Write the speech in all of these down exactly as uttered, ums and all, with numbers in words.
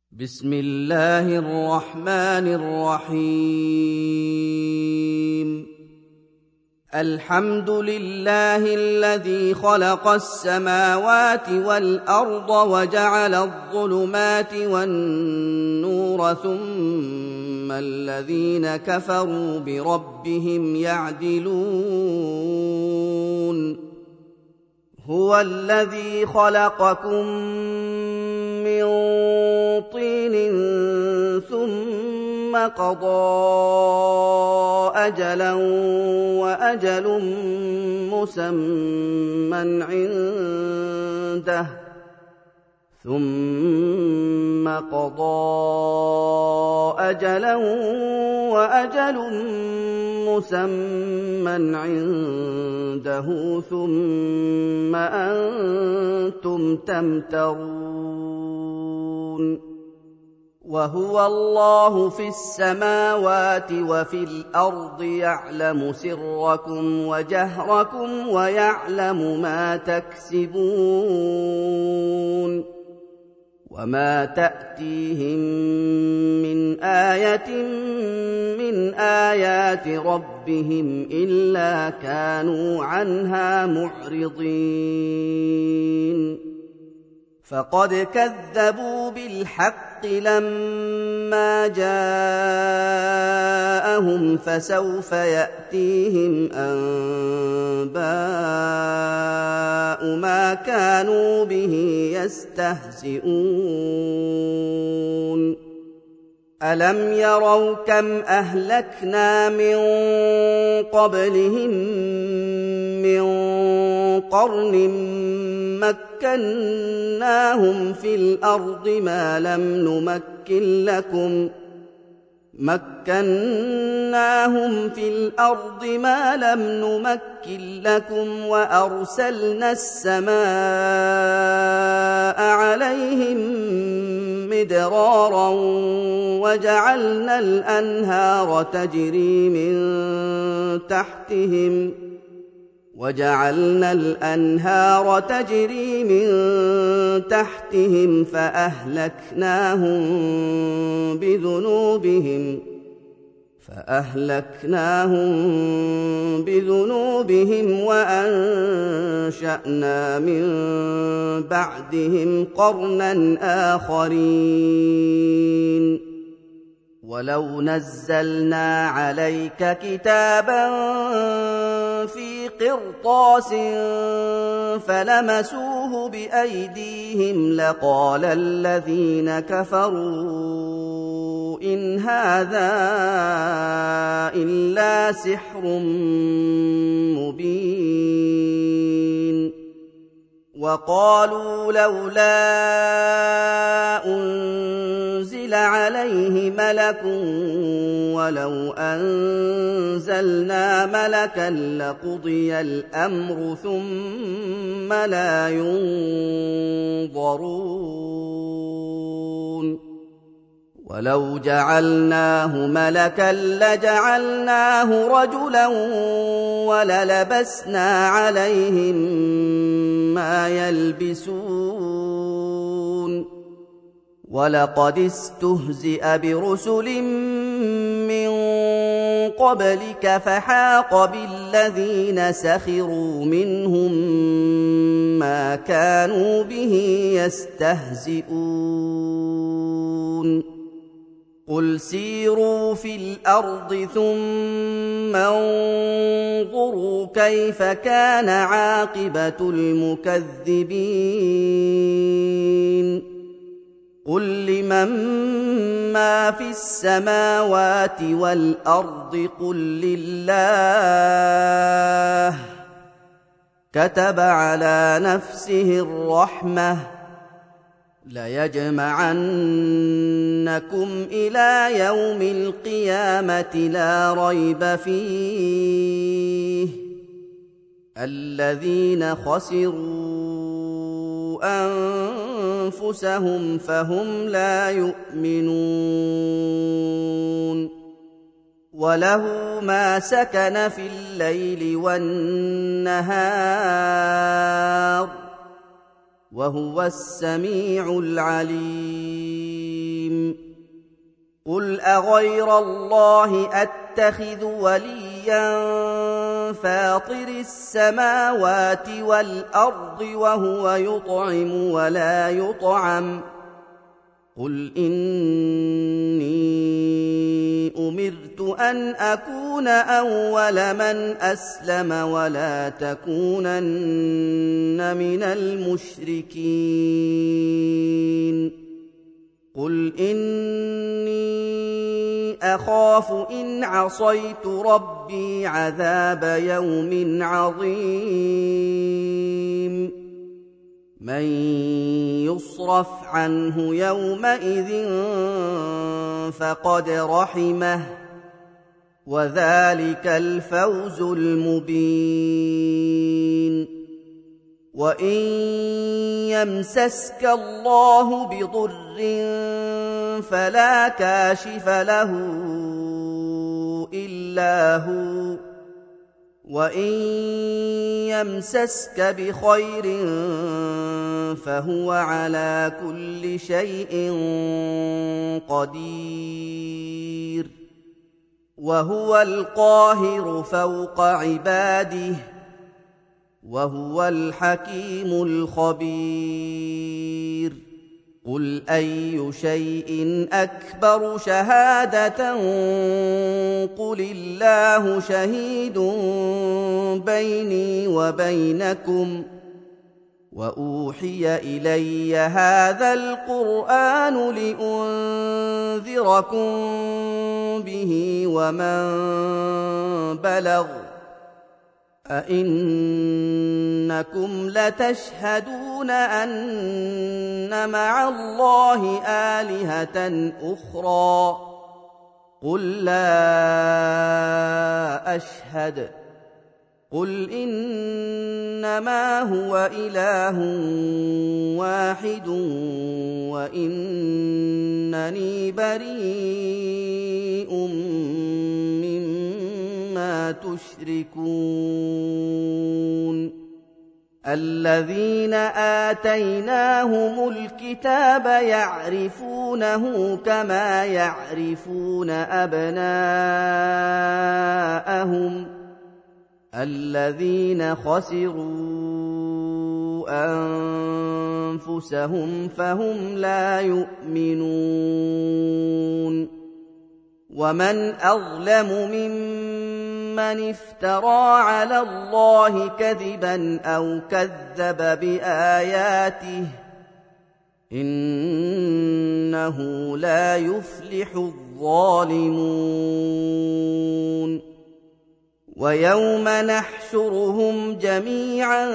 بسم الله الرحمن الرحيم الحمد لله الذي خلق السماوات والأرض وجعل الظلمات والنور ثم الذين كفروا بربهم يعدلون هو الذي خلقكم من طين ثم قضى أجلا وأجل مسمى عنده ثم قضى أجلا وأجل مسمى عنده ثم أنتم تمترون وهو الله في السماوات وفي الأرض يعلم سركم وجهركم ويعلم ما تكسبون وما تأتيهم من آية من آيات ربهم إلا كانوا عنها معرضين فقد كذبوا بالحق لما جاءهم فسوف يأتيهم أنباء ما كانوا به يستهزئون ألم يروا كم أهلكنا من قبلهم من قرن مكناهم في الأرض ما لم نمكن لكم مكناهم في الأرض ما لم نمكن لكم وأرسلنا السماء عليهم مدرارا وجعلنا الأنهار تجري من تحتهم وجعلنا الأنهار تجري من تحتهم فأهلكناهم بذنوبهم فأهلكناهم بذنوبهم وأنشأنا من بعدهم قرنا آخرين ولو نزلنا عليك كتابا في قرطاس فلمسوه بأيديهم لقال الذين كفروا إن هذا إلا سحر مبين وقالوا لولا أنزل عليه ملك ولو أنزلنا ملكا لقضي الأمر ثم لا ينظرون ولو جعلناه ملكا لجعلناه رجلا وللبسنا عليهم ما يلبسون ولقد استهزئ برسل من قبلك فحاق بالذين سخروا منهم ما كانوا به يستهزئون قل سيروا في الأرض ثم انظروا كيف كان عاقبة المكذبين قل لمن ما في السماوات والأرض قل لله كتب على نفسه الرحمة ليجمعنكم إلى يوم القيامة لا ريب فيه الذين خسروا أنفسهم فهم لا يؤمنون وله ما سكن في الليل والنهار وهو السميع العليم أغير الله أتخذ وليا فاطر السماوات والأرض وهو يطعم ولا يطعم قل إني أمرت أن أكون أول من أسلم ولا تكونن من المشركين قل إني أخاف إن عصيت ربي عذاب يوم عظيم من يصرف عنه يومئذ فقد رحمه وذلك الفوز المبين وإن يمسسك الله بضر فلا كاشف له إلا هو وإن يمسسك بخير فهو على كل شيء قدير وهو القاهر فوق عباده وهو الحكيم الخبير قل أي شيء أكبر شهادة قل الله شهيد بيني وبينكم وأوحي إلي هذا القرآن لأنذركم به ومن بلغ أئنكم لتشهدون أن مع الله آلهة أخرى قل لا أشهد قل إنما هو إله واحد وإنني بريء مما تشركون الذين آتيناهم الكتاب يعرفونه كما يعرفون أبناءهم الذين خسروا أنفسهم فهم لا يؤمنون ومن أظلم ممن افترى على الله كذبا أو كذب بآياته إنه لا يفلح الظالمون ويوم نحشرهم جميعا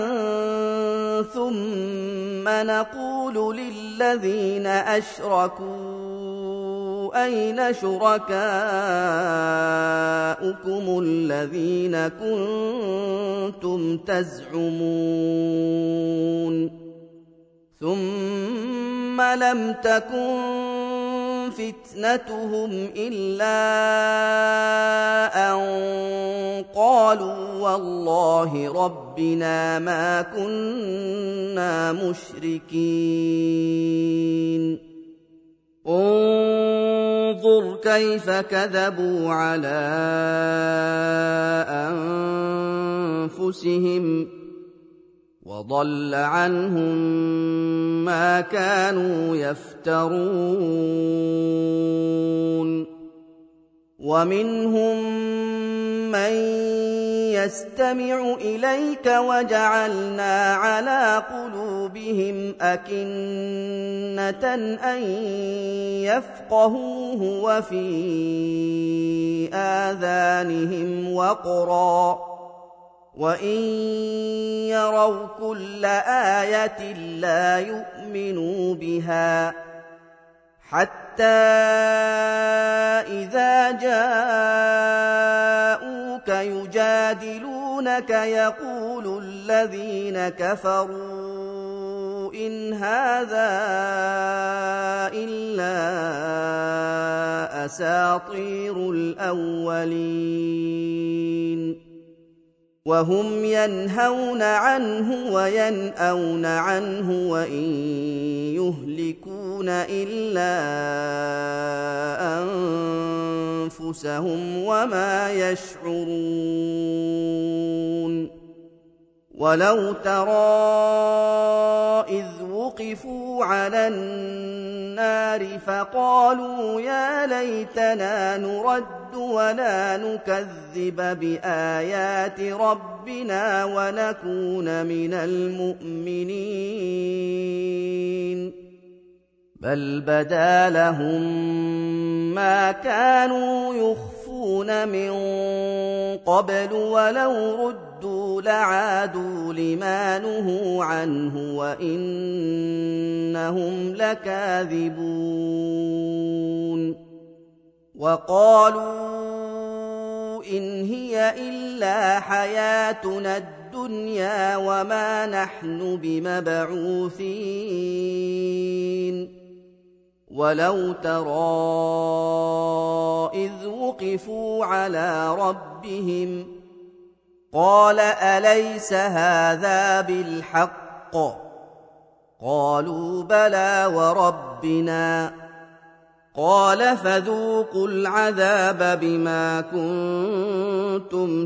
ثم نقول للذين أشركوا أين شركاؤكم الذين كنتم تزعمون ثم لم تكن فتنتهم إلا أن قالوا والله ربنا ما كنا مشركين انظر كيف كذبوا على أنفسهم وضل عنهم ما كانوا يفترون ومنهم من يستمع إليك وجعلنا على قلوبهم أكنة أن يفقهوه وفي آذانهم وقرا وإن يروا كل آية لا يؤمنوا بها حتى إذا جاءوك يجادلونك يقول الذين كفروا إن هذا إلا أساطير الأولين وهم ينهون عنه وينأون عنه وإن يهلكون إلا أنفسهم أنفسهم وما يشعرون ولو ترى إذ وقفوا على النار فقالوا يا ليتنا نرد ولا نكذب بآيات ربنا ونكون من المؤمنين بل بدا لهم ما كانوا يخفون من قبل ولو ردوا لعادوا لما نهوا عنه وإنهم لكاذبون وقالوا إن هي إلا حياتنا الدنيا وما نحن بمبعوثين ولو ترى إذ وقفوا على ربهم قال أليس هذا بالحق قالوا بلى وربنا قال فذوقوا العذاب بما كنتم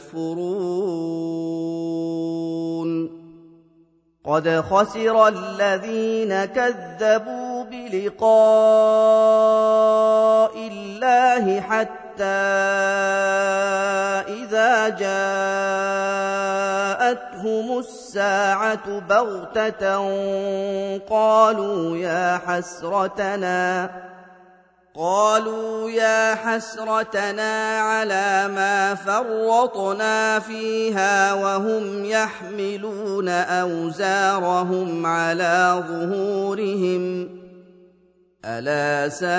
تكفرون قد خسر الذين كذبوا بلقاء الله حتى إذا جاءتهم الساعة بغتة قالوا يا حسرتنا قالوا يا حسرتنا على ما فرطنا فيها وهم يحملون أوزارهم على ظهورهم ألا ساء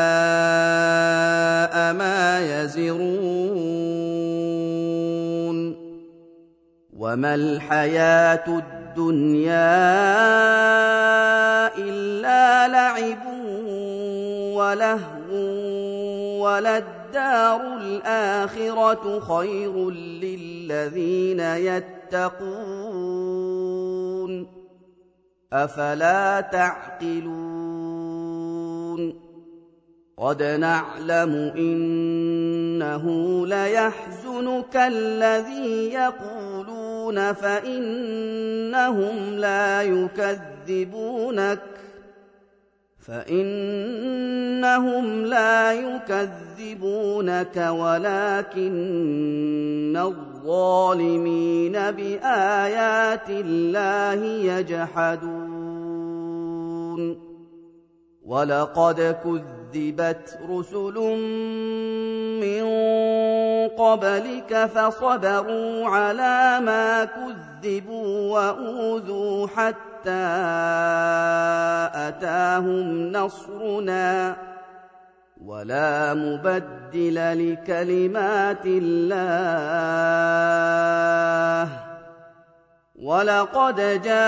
ما يزرون وما الحياة الدنيا إلا لعب ولهو وللدار الآخرة خير للذين يتقون أفلا تعقلون قد نعلم إنه ليحزنك الذي يقولون فإنهم لا يكذبونك فإنهم لا يكذبونك ولكن الظالمين بآيات الله يجحدون ولقد كذبت رسل من قبلك فصبروا على ما كذبوا وأوذوا حتى أتاهم نصرنا ولا مبدل لكلمات الله ولقد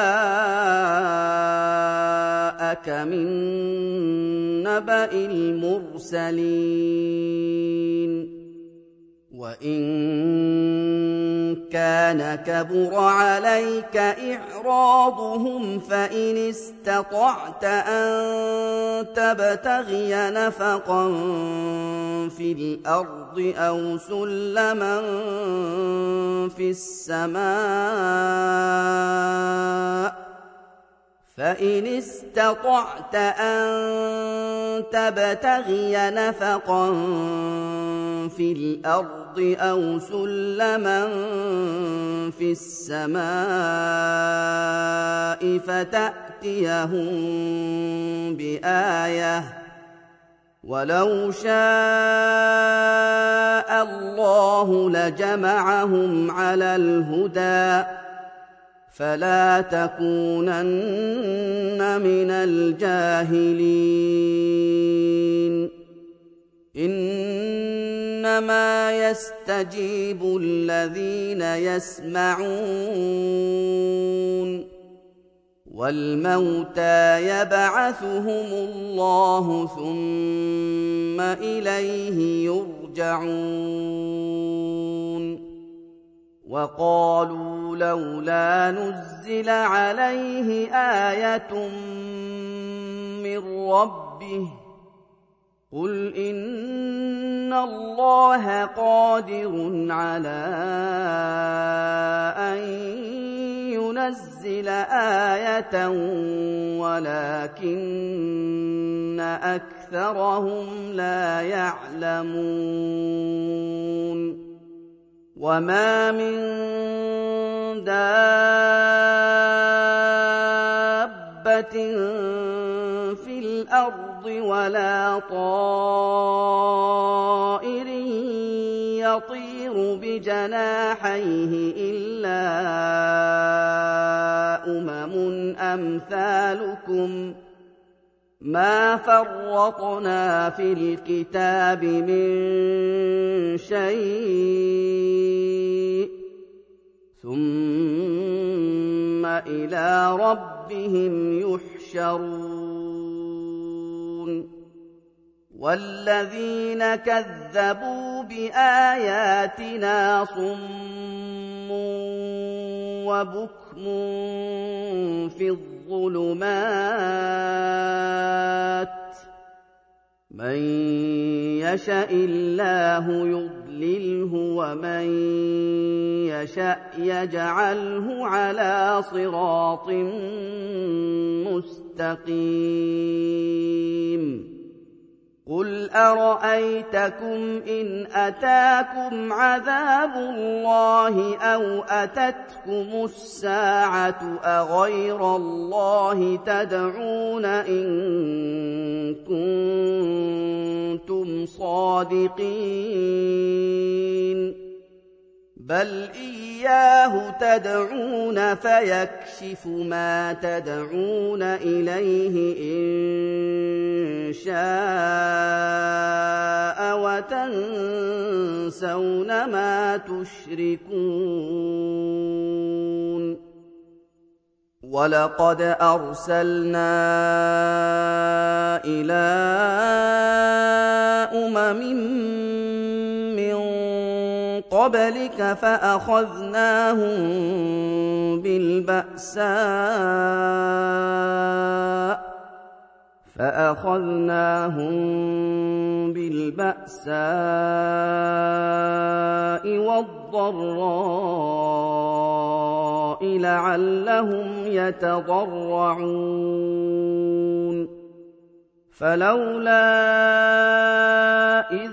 جاءك من نبأ المرسلين وإن كان كبر عليك إعراضهم فإن استطعت أن تبتغي نفقا في الأرض أو سلما في السماء فإن استطعت أن تبتغي نفقا في الأرض أو سلما في السماء فتأتيهم بآية ولو شاء الله لجمعهم على الهدى فلا تكونن من الجاهلين إنما يستجيب الذين يسمعون والموتى يبعثهم الله ثم إليه يرجعون وقالوا لولا نزل عليه آية من ربه قل إن الله قادر على أن ينزل آية ولكن أكثرهم لا يعلمون وما من دابة في الأرض ولا طائر يطير بجناحيه إلا أمم أمثالكم ما فرطنا في الكتاب من شيء ثم إلى ربهم يحشرون والذين كذبوا بآياتنا صم وبكم في الظلمات من يشاء الله يضلله ومن يشاء يجعله على صراط مستقيم قل أرأيتكم إن أتاكم عذاب الله أو أتتكم الساعة أغير الله تدعون إن كنتم صادقين بل إياه تدعون فيكشف ما تدعون إليه إن شاء وتنسون ما تشركون ولقد أرسلنا إلى أمم من قبلك فأخذناهم بالبأساء فأخذناهم بالبأساء والضراء لعلهم يتضرعون فلولا إذ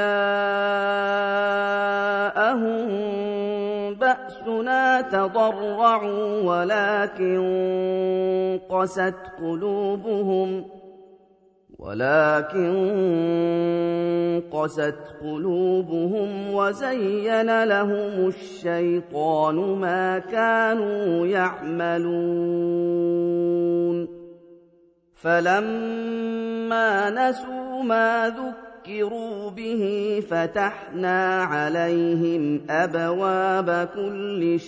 جاءهم بأسنا تضرعوا ولكن قست قلوبهم ولكن قست قلوبهم وزين لهم الشيطان ما كانوا يعملون فلما نسوا ما ذكروا به فتحنا عليهم أبواب كل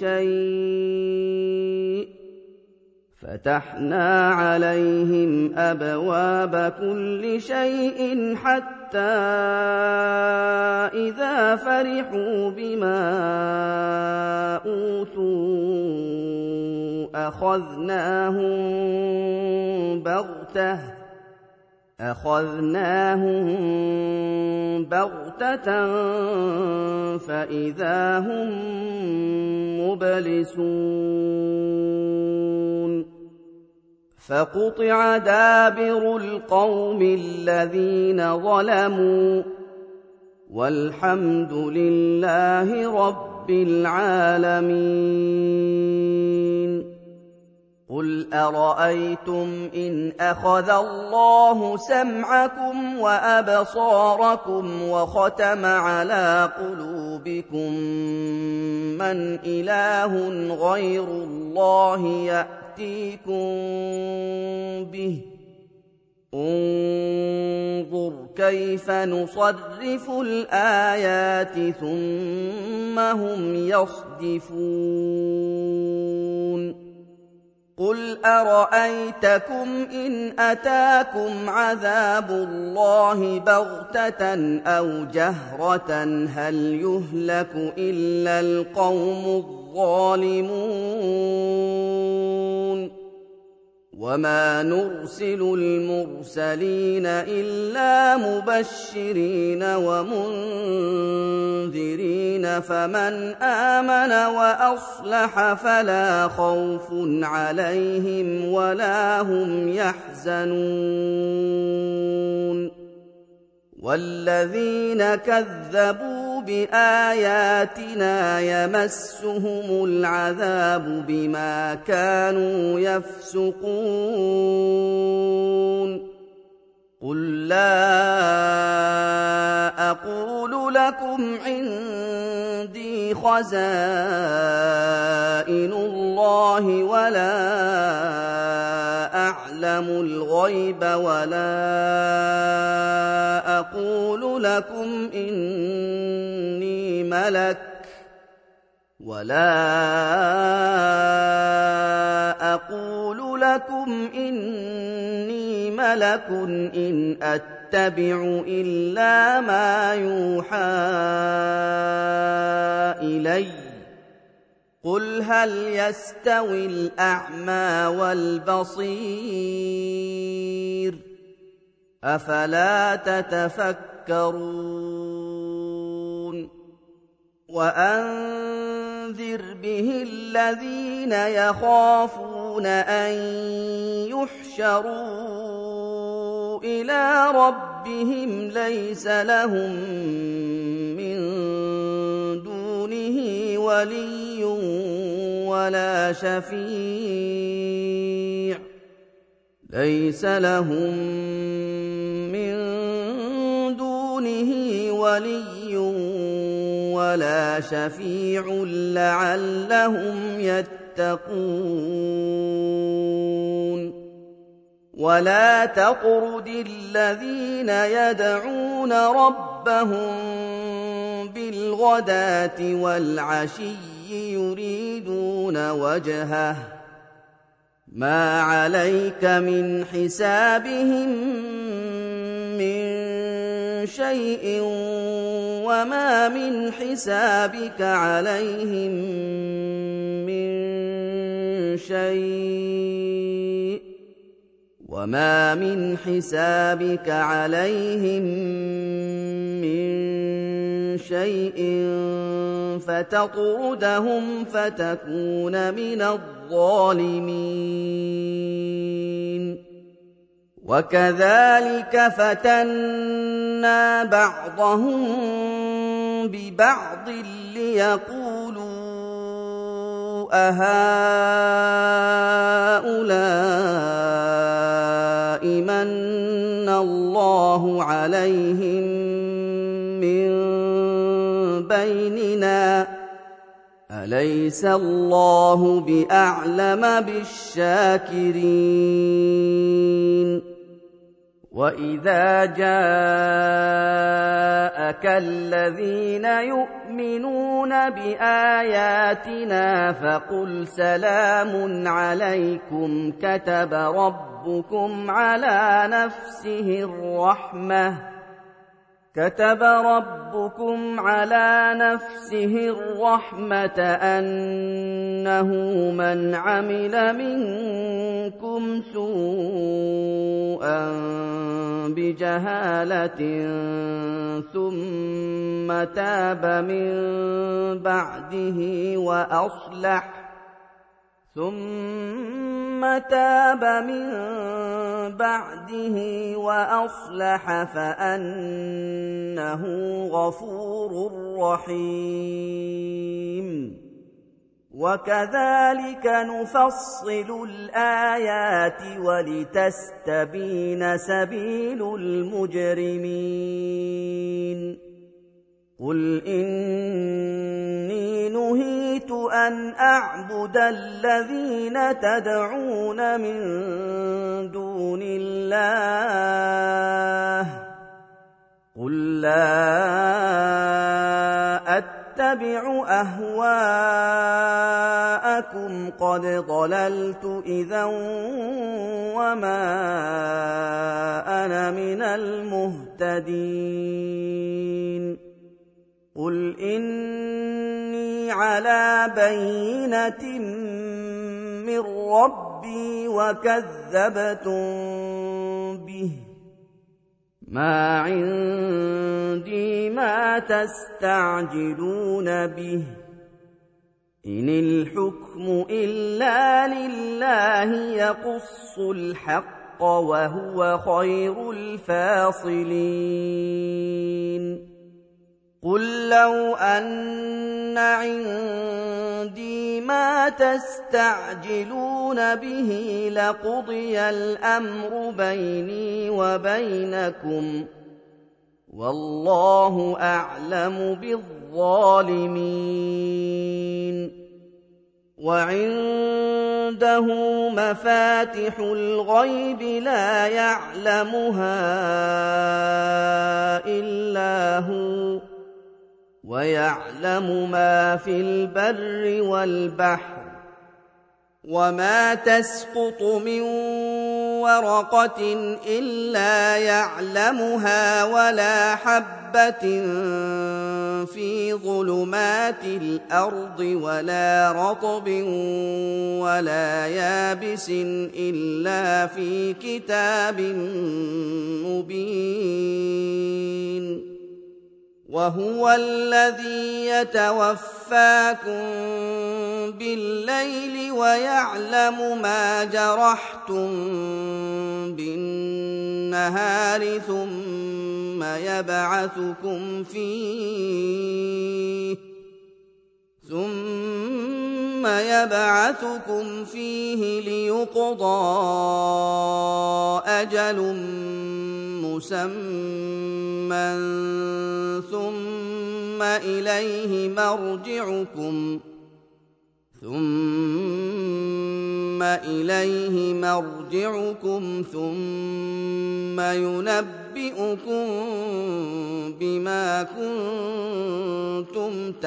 شيء فتحنا عليهم أبواب كل شيء حتى إذا فرحوا بما أوتوا أخذناهم بغتة أخذناهم بغتة فإذا هم مبلسون فقطع دابر القوم الذين ظلموا والحمد لله رب العالمين قل أرأيتم إن أخذ الله سمعكم وأبصاركم وختم على قلوبكم من إله غير الله يأتيكم به انظر كيف نصرف الآيات ثم هم يصدفون قل أرأيتكم إن أتاكم عذاب الله بغتة أو جهرة هل يهلك إلا القوم الظالمون وما نرسل المرسلين إلا مبشرين ومنذرين فمن آمن وأصلح فلا خوف عليهم ولا هم يحزنون والذين كذبوا بآياتنا يمسهم العذاب بما كانوا يفسقون قل لا أقول لكم عندي خزائن الله ولا أعلم الغيب ولا أقول لكم إني ملك ولا أقول لكم إني ملك إن أتبع إلا ما يوحى إلي قل هل يستوي الأعمى والبصير أفلا تتفكرون وأنذر به الذين يخافون أن يحشروا إلى ربهم ليس لهم من دونه ولي ولا شفيع ليس لهم من دونه ولي ولا شفيع لعلهم يتقون ولا تطرد الذين يدعون ربهم بالغداة والعشي يريدون وجهه ما عليك من حسابهم من شيء وما من حسابك عليهم من شيء وما من حسابك عليهم من شيء فتطردهم فتكون من الظالمين وكذلك فتنا بعضهم ببعض ليقولوا أهؤلاء من الله عليهم من بيننا أليس الله بأعلم بالشاكرين وإذا جاءك الذين يؤمنون بآياتنا فقل سلام عليكم كتب ربكم على نفسه الرحمة كتب ربكم على نفسه الرحمة أنه من عمل منكم سوءا بجهالة ثم تاب من بعده وأصلح ثم تاب من بعده وأصلح فأنه غفور رحيم وكذلك نفصل الآيات ولتستبين سبيل المجرمين قل إني نهيت أن أعبد الذين تدعون من دون الله قل لا أتبع أهواءكم قد ضللت إذا وما أنا من المهتدين قل إني على بينة من ربي ربي وكذبتم به ما عندي ما تستعجلون به إن الحكم إلا لله يقص الحق وهو خير الفاصلين قل لو أن عندي ما تستعجلون به لقضي الأمر بيني وبينكم والله أعلم بالظالمين وعنده مفاتح الغيب لا يعلمها إلا هو ويعلم ما في البر والبحر وما تسقط من ورقة إلا يعلمها ولا حبة في ظلمات الأرض ولا رطب ولا يابس إلا في كتاب مبين وهو الذي يتوفاكم بالليل ويعلم ما جرحتم بالنهار ثم يبعثكم فيه ثم يبعثكم فيه ليقضى أجل مسمى ثم إليه مرجعكم ثم إليه مرجعكم ثم ينبئكم بما كنتم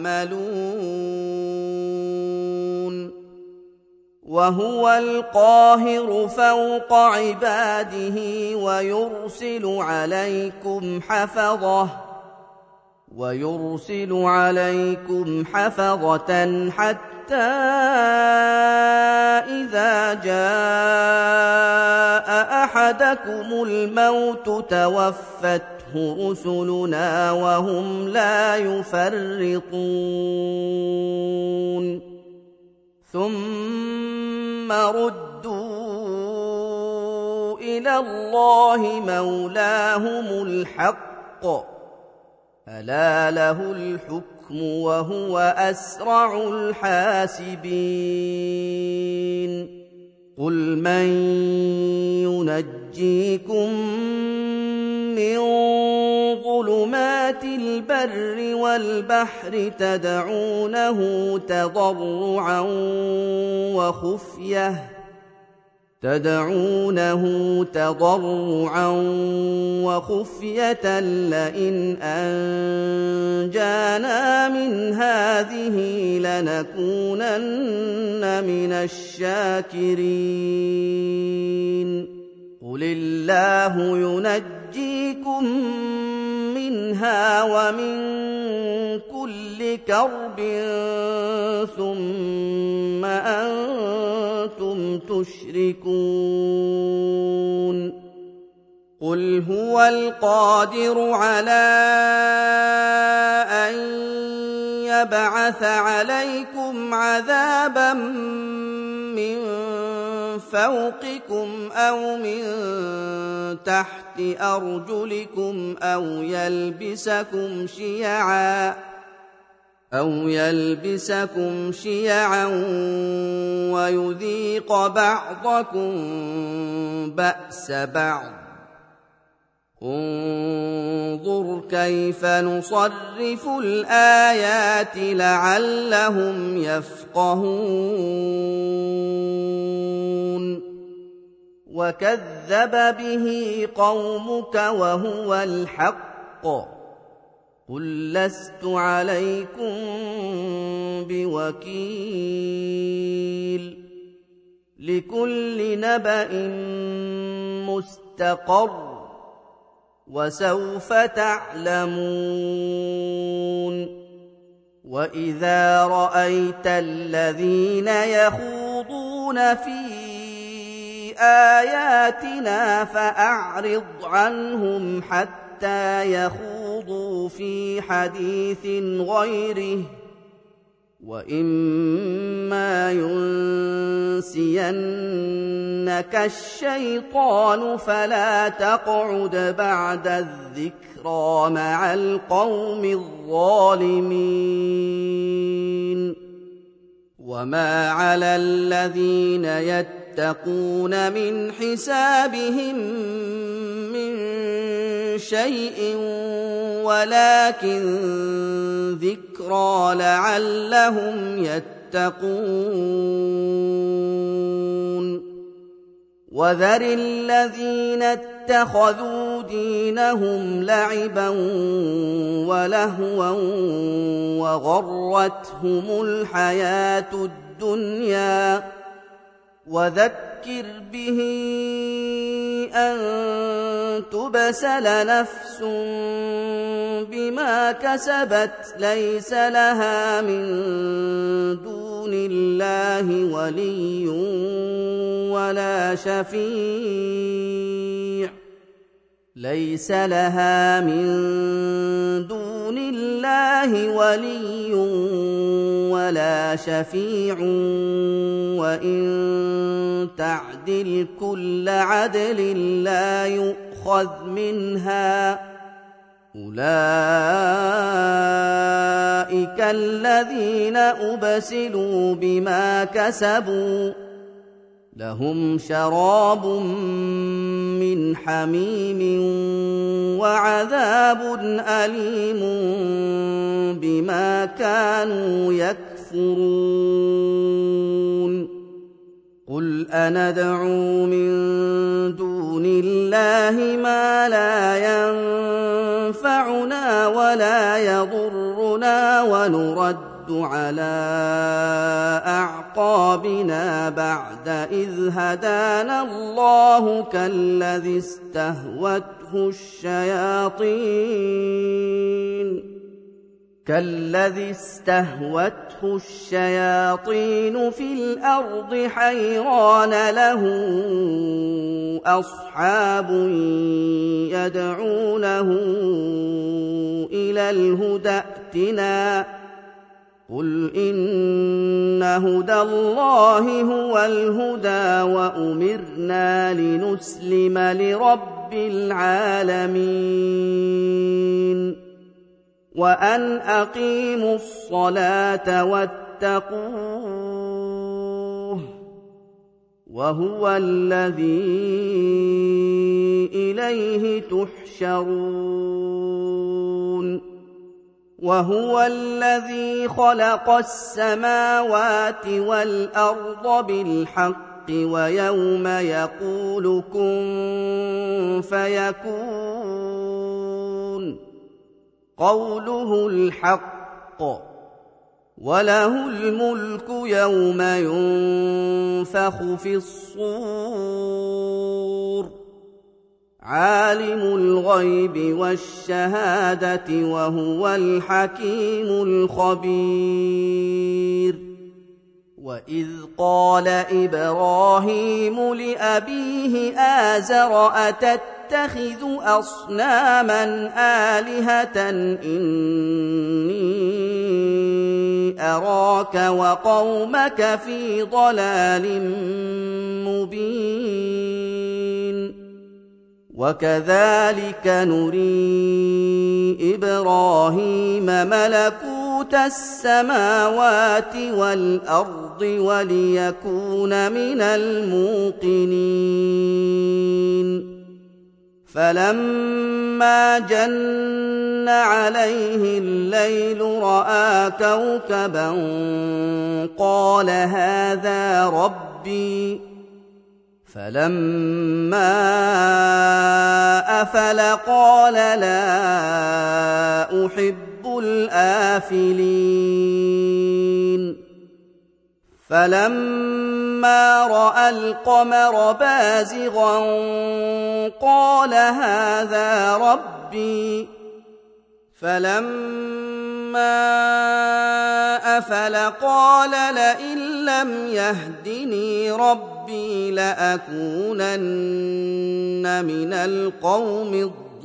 تعملون وهو القاهر فوق عباده ويرسل عليكم حفظه ويرسل عليكم حفظة حتى إذا جاء أحدكم الموت توفته رسلنا وهم لا يفرطون ثم ردوا إلى الله مولاهم الحق ألا له الحكم وهو أسرع الحاسبين قل من ينجيكم من ظلمات البر والبحر تدعونه تضرعا وخفية تدعونه تضرعا وخفية لئن أنجانا من هذه لنكونن من الشاكرين قل الله ينجيكم منها ومن كل كرب ثم أنتم تشركون قل هو القادر على أن يبعث عليكم عذابا من فوقكم أو من تحت أرجلكم أو يلبسكم شيعا أو يلبسكم شيعا ويذيق بعضكم بأس بعض انظر كيف نصرف الآيات لعلهم يفقهون وكذب به قومك وهو الحق قل لست عليكم بوكيل لكل نبأ مستقر وسوف تعلمون وإذا رأيت الذين يخوضون في بآياتنا فأعرض عنهم حتى يخوضوا في حديث غيره، وإما ينسينك الشيطان فلا تقعد بعد الذكرى مع القوم الظالمين. وما على الذين يتقون من حسابهم من شيء ولكن ذكرى لعلهم يتقون. وذر الذين اتخذوا دينهم لعبا ولهوا وغرتهم الحياة الدنيا، وذكر به أن تبسل نفس بما كسبت ليس لها من دون الله ولي ولا شفيع ليس لها من دون الله ولي ولا شفيع وإن تعدل كل عدل لا يؤخذ منها. أولئك الذين أبسلوا بما كسبوا لهم شراب من حميم وعذاب أليم بما كانوا يكفرون. قل أندعو من دون الله ما لا ينفعنا ولا يضرنا ونرد على أعقابنا بعد إذ هدانا الله كالذي استهوته الشياطين كالذي استهوته الشياطين في الأرض حيران له أصحاب يدعونه إلى الهدى ائتنا. قل إن هدى الله هو الهدى وأمرنا لنسلم لرب العالمين وأن أقيموا الصلاة واتقوه وهو الذي إليه تحشرون. وهو الذي خلق السماوات والأرض بالحق ويوم يقول كن فيكون قوله الحق وله الملك يوم ينفخ في الصور عالم الغيب والشهادة وهو الحكيم الخبير. وإذ قال إبراهيم لأبيه آزر أتتخذ أصناما آلهة إني أراك وقومك في ضلال مبين. وكذلك نري إبراهيم ملكوت السماوات والأرض وليكون من الموقنين. فلما جن عليه الليل رأى كوكبا قال هذا ربي فلما أفل قال لا أحب الآفلين. فلما رأى القمر بازغا قال هذا ربي فلما أفل قال لئن لم يهدني ربي لأكونن من القوم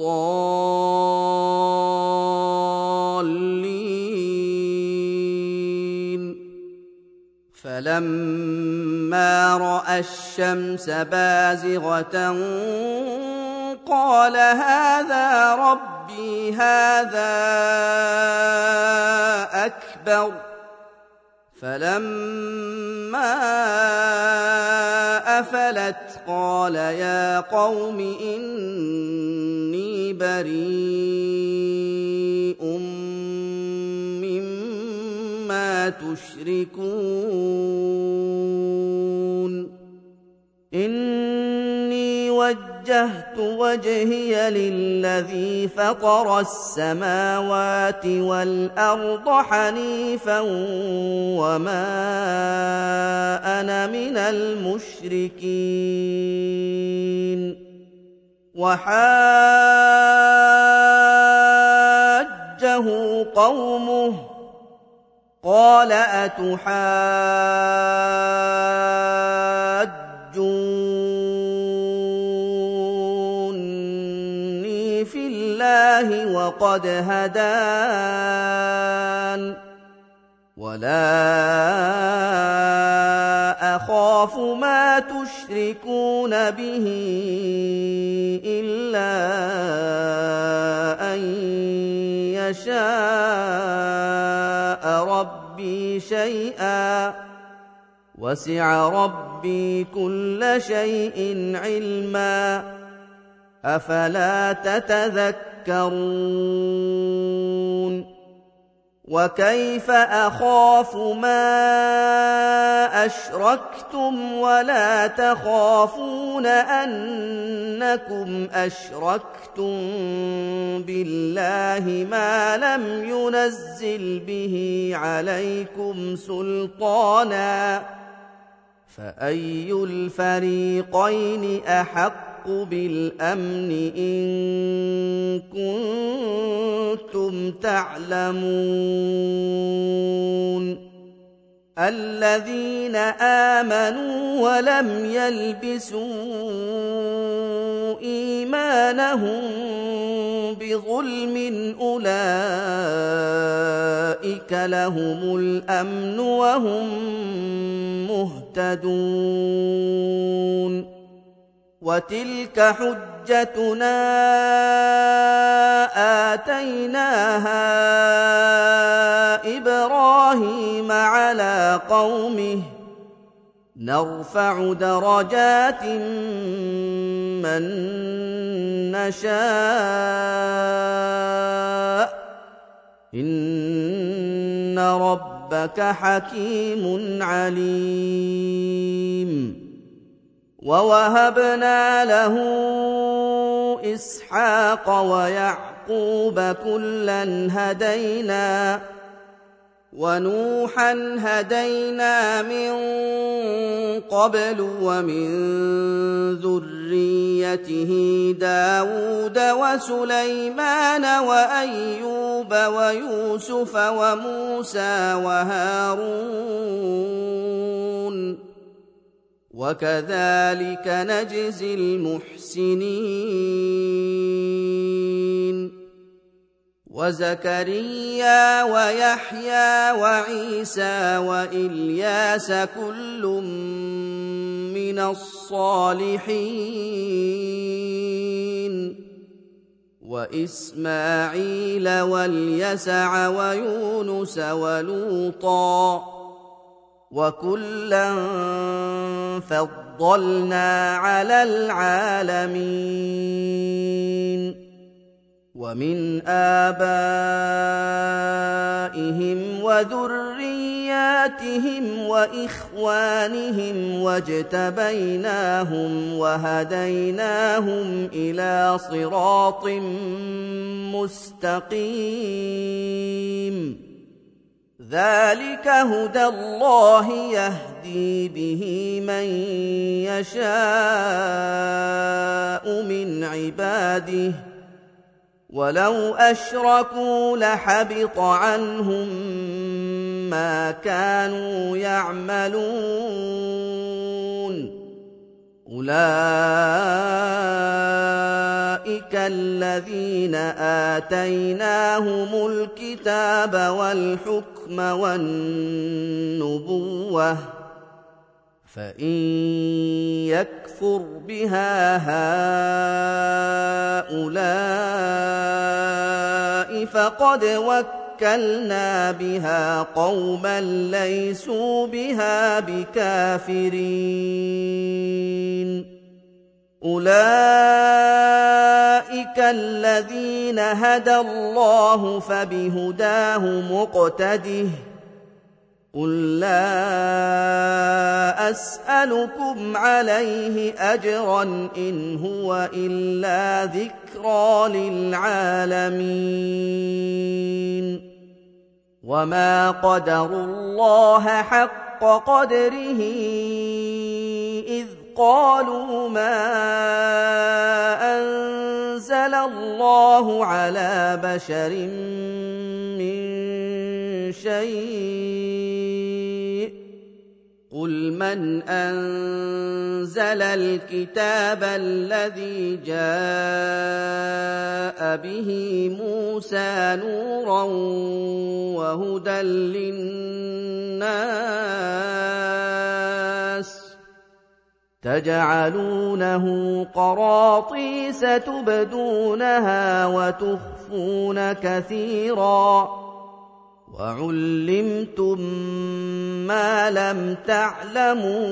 الضالين فلما رأى الشمس بازغة قال هذا ربي هذا أكبر فلما أفلت قال يا قوم إني بريء مما تشركون إني وجهت وجهي للذي فطر السماوات والأرض حنيفا وما أنا من المشركين وحاجه قومه قال أتحاجوني في الله وقد هدان ولا أخاف ما تشركون به إلا أن يشاء ربي شيئا وسع ربي كل شيء علما أفلا تتذكرون وكيف أخاف ما أشركتم ولا تخافون أنكم أشركتم بالله ما لم ينزل به عليكم سلطانا فأي الفريقين أحق بالأمن إن كنتم تعلمون الذين آمنوا ولم يلبسوا إيمانهم بظلم أولئك لهم الأمن وهم مهتدون وتلك حجتنا آتيناها إبراهيم على قومه نرفع درجات من نشاء إن ربك حكيم عليم ووهبنا له إسحاق ويعقوب كلا هدينا ونوحا هدينا من قبل ومن ذريته داود وسليمان وأيوب ويوسف وموسى وهارون وكذلك نجزي المحسنين وزكريا ويحيى وعيسى وإلياس كل من الصالحين وإسماعيل واليسع ويونس ولوطا وكلا فضلنا على العالمين ومن آبائهم وذرياتهم وإخوانهم واجتبيناهم وهديناهم إلى صراط مستقيم ذلك هدى الله يهدي به من يشاء من عباده ولو أشركوا لحبط عنهم ما كانوا يعملون أولئك الذين آتيناهم الكتاب والحكم والنبوة فإن يكفر بها هؤلاء فقد وكلنا بها قوما ليسوا بها بكافرين أولئك الذين هدى الله فبهداه مقتده قل لا أسألكم عليه أجرا إن هو إلا ذكرى للعالمين وما قدروا الله حق قدره إذ قالوا ما أنزل الله على بشر من شيء قل من أنزل الكتاب الذي جاء به موسى نورا وهدى للناس تجعلونه قراطيس تبدونها وتخفون كثيرا وعلمتم ما لم تعلموا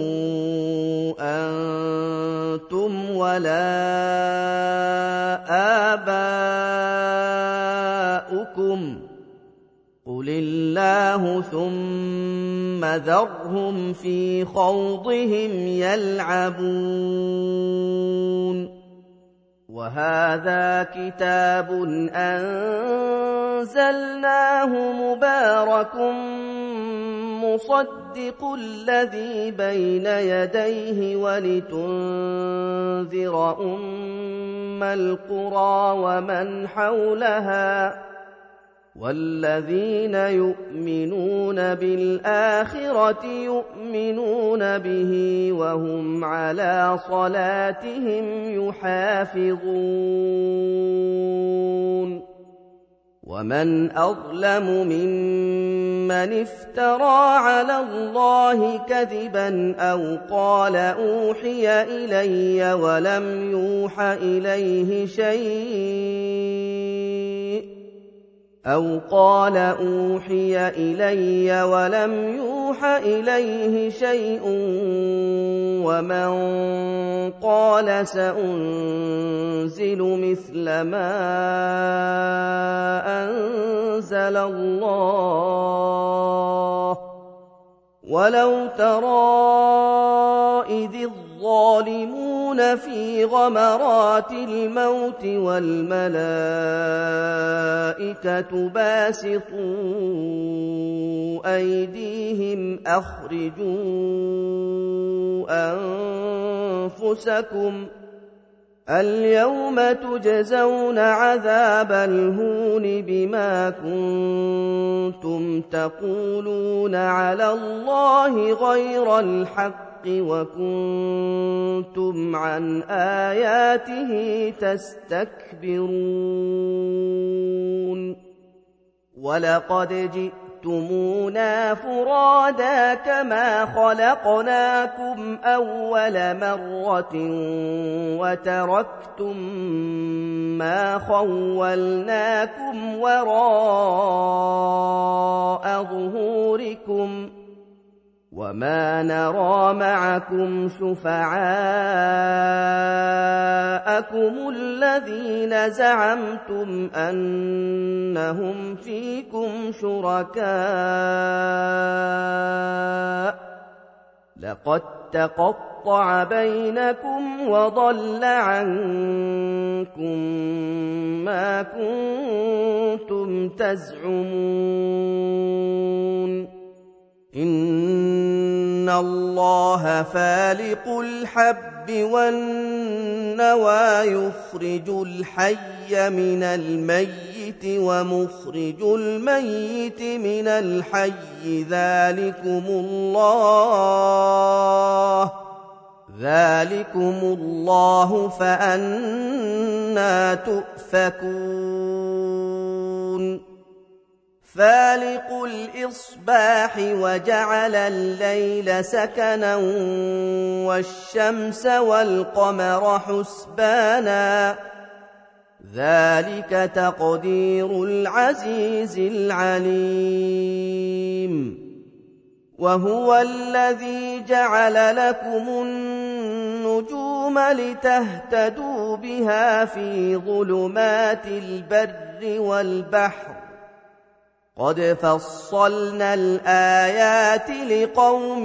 أنتم ولا آباؤكم قل الله ثم ذرهم في خوضهم يلعبون وهذا كتاب أنزلناه مبارك مصدق الذي بين يديه ولتنذر أم القرى ومن حولها والذين يؤمنون بالآخرة يؤمنون به وهم على صلاتهم يحافظون ومن أظلم ممن افترى على الله كذبا أو قال أوحي إلي ولم يوح إليه شيء أو قال أوحي إلي ولم يوح إليه شيء ومن قال سأنزل مثل ما أنزل الله ولو ترى إذ الظالمون في غمرات الموت والملائكة باسطوا أيديهم أخرجوا أنفسكم اليوم تجزون عذاب الهون بما كنتم تقولون على الله غير الحق وكنتم عن آياته تستكبرون ولقد جئتمونا فرادا كما خلقناكم أول مرة وتركتم ما خولناكم وراء ظهوركم وما نرى معكم شفعاءكم الذين زعمتم أنهم فيكم شركاء لقد تقطع بينكم وضل عنكم ما كنتم تزعمون إن الله فالق الحب والنوى يخرج الحي من الميت ومخرج الميت من الحي ذلكم الله ذلكم الله فأنى تؤفكون فالق الإصباح وجعل الليل سكنا والشمس والقمر حسبانا ذلك تقدير العزيز العليم وهو الذي جعل لكم النجوم لتهتدوا بها في ظلمات البر والبحر قد فصلنا الآيات لقوم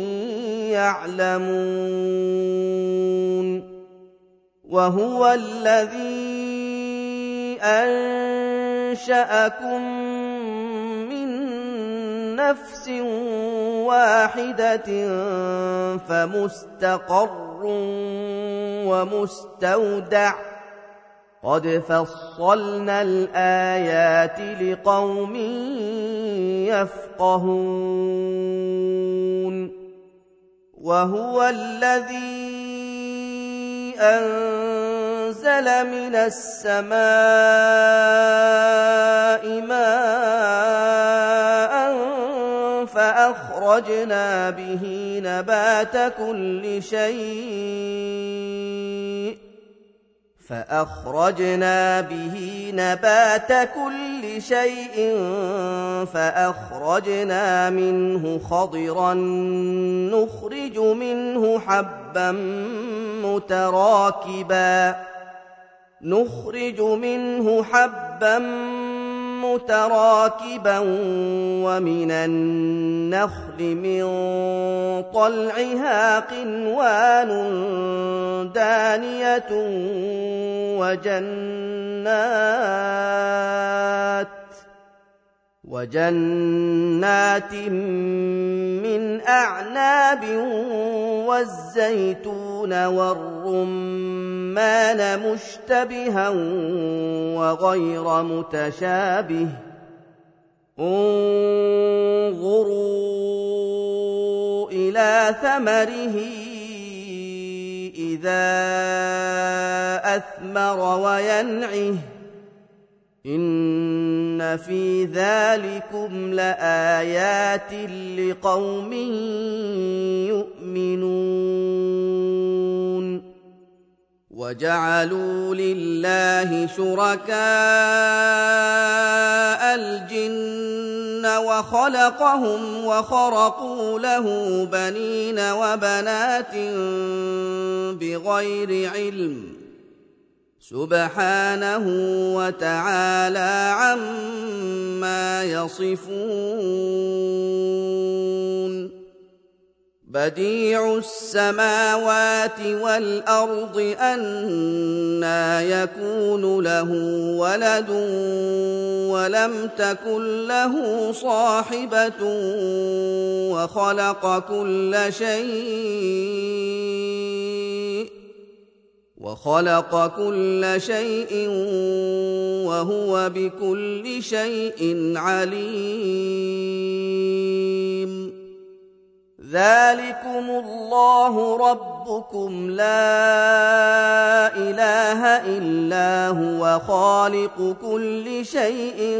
يعلمون وهو الذي أنشأكم من نفس واحدة فمستقر ومستودع قد فصلنا الآيات لقوم يفقهون وهو الذي أنزل من السماء ماء فأخرجنا به نبات كل شيء فأخرجنا به نبات كل شيء فأخرجنا منه خضرا نخرج منه حبا متراكبا نخرج منه حبا متراكبا ومن النخل من طلعها قنوان دانية وجنات وجنات من أعناب والزيتون والرمان مشتبها وغير متشابه انظروا إلى ثمره إذا أثمر وينعه إن في ذلكم لآيات لقوم يؤمنون وجعلوا لله شركاء الجن وخلقهم وخرقوا له بنين وبنات بغير علم سبحانه وتعالى عما يصفون بديع السماوات والأرض أنى يكون له ولد ولم تكن له صاحبة وخلق كل شيء وخلق كل شيء وهو بكل شيء عليم ذلكم الله ربكم لا إله إلا هو خالق كل شيء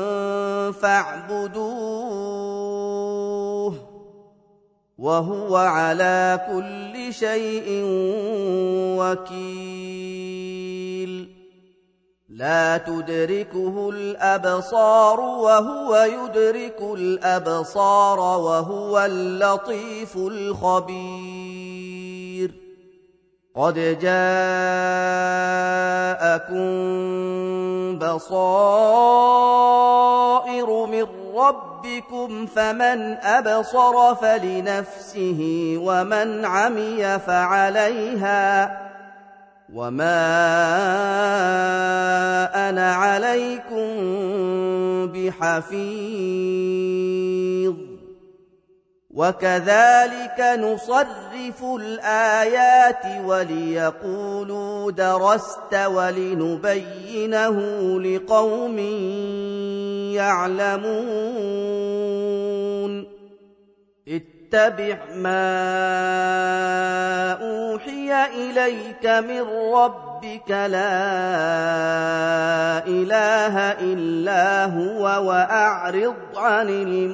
فاعبدوه وهو على كل شيء وكيل لا تدركه الأبصار وهو يدرك الأبصار وهو اللطيف الخبير قد جاءكم بصائر من ربكم فمن أبصر فلنفسه ومن عمي فعليها وما أنا عليكم بحفيظ وكذلك نصرف الآيات وليقولوا درست ولنبينه لقوم يعلمون اتبع ما أوحي إليك من ربك لا إله إلا هو وأعرض عن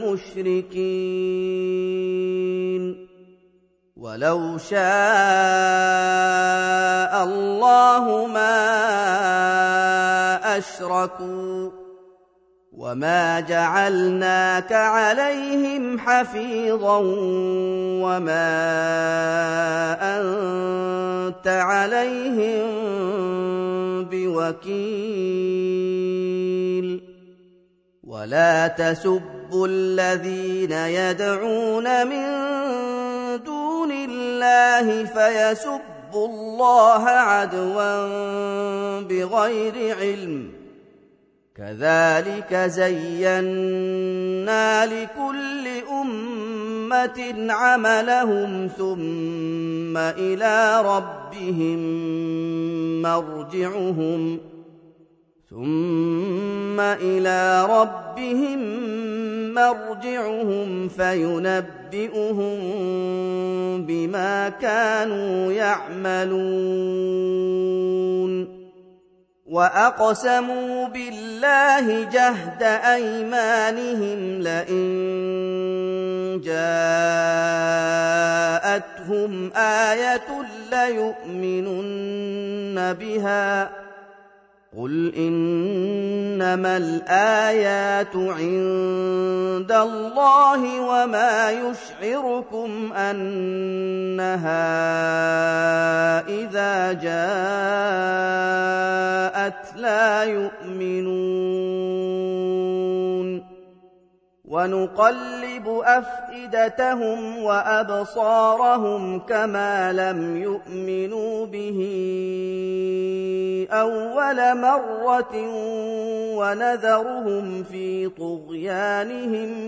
المشركين ولو شاء الله ما أشركوا وما جعلناك عليهم حفيظا وما أنت عليهم بوكيل ولا تسبوا الذين يدعون من دون الله فيسبوا الله عدوا بغير علم كذلك زينا لكل أمة عملهم ثم إلى ربهم مرجعهم ثم إلى ربهم مرجعهم فينبئهم بما كانوا يعملون وأقسموا بالله جهد أيمانهم لئن جاءتهم آية ليؤمنن بها قل إنما الآيات عند الله وما يشعركم أنها إذا جاءت لا يؤمنون ونقلب أفئدتهم وأبصارهم كما لم يؤمنوا به أول مرة ونذرهم في طغيانهم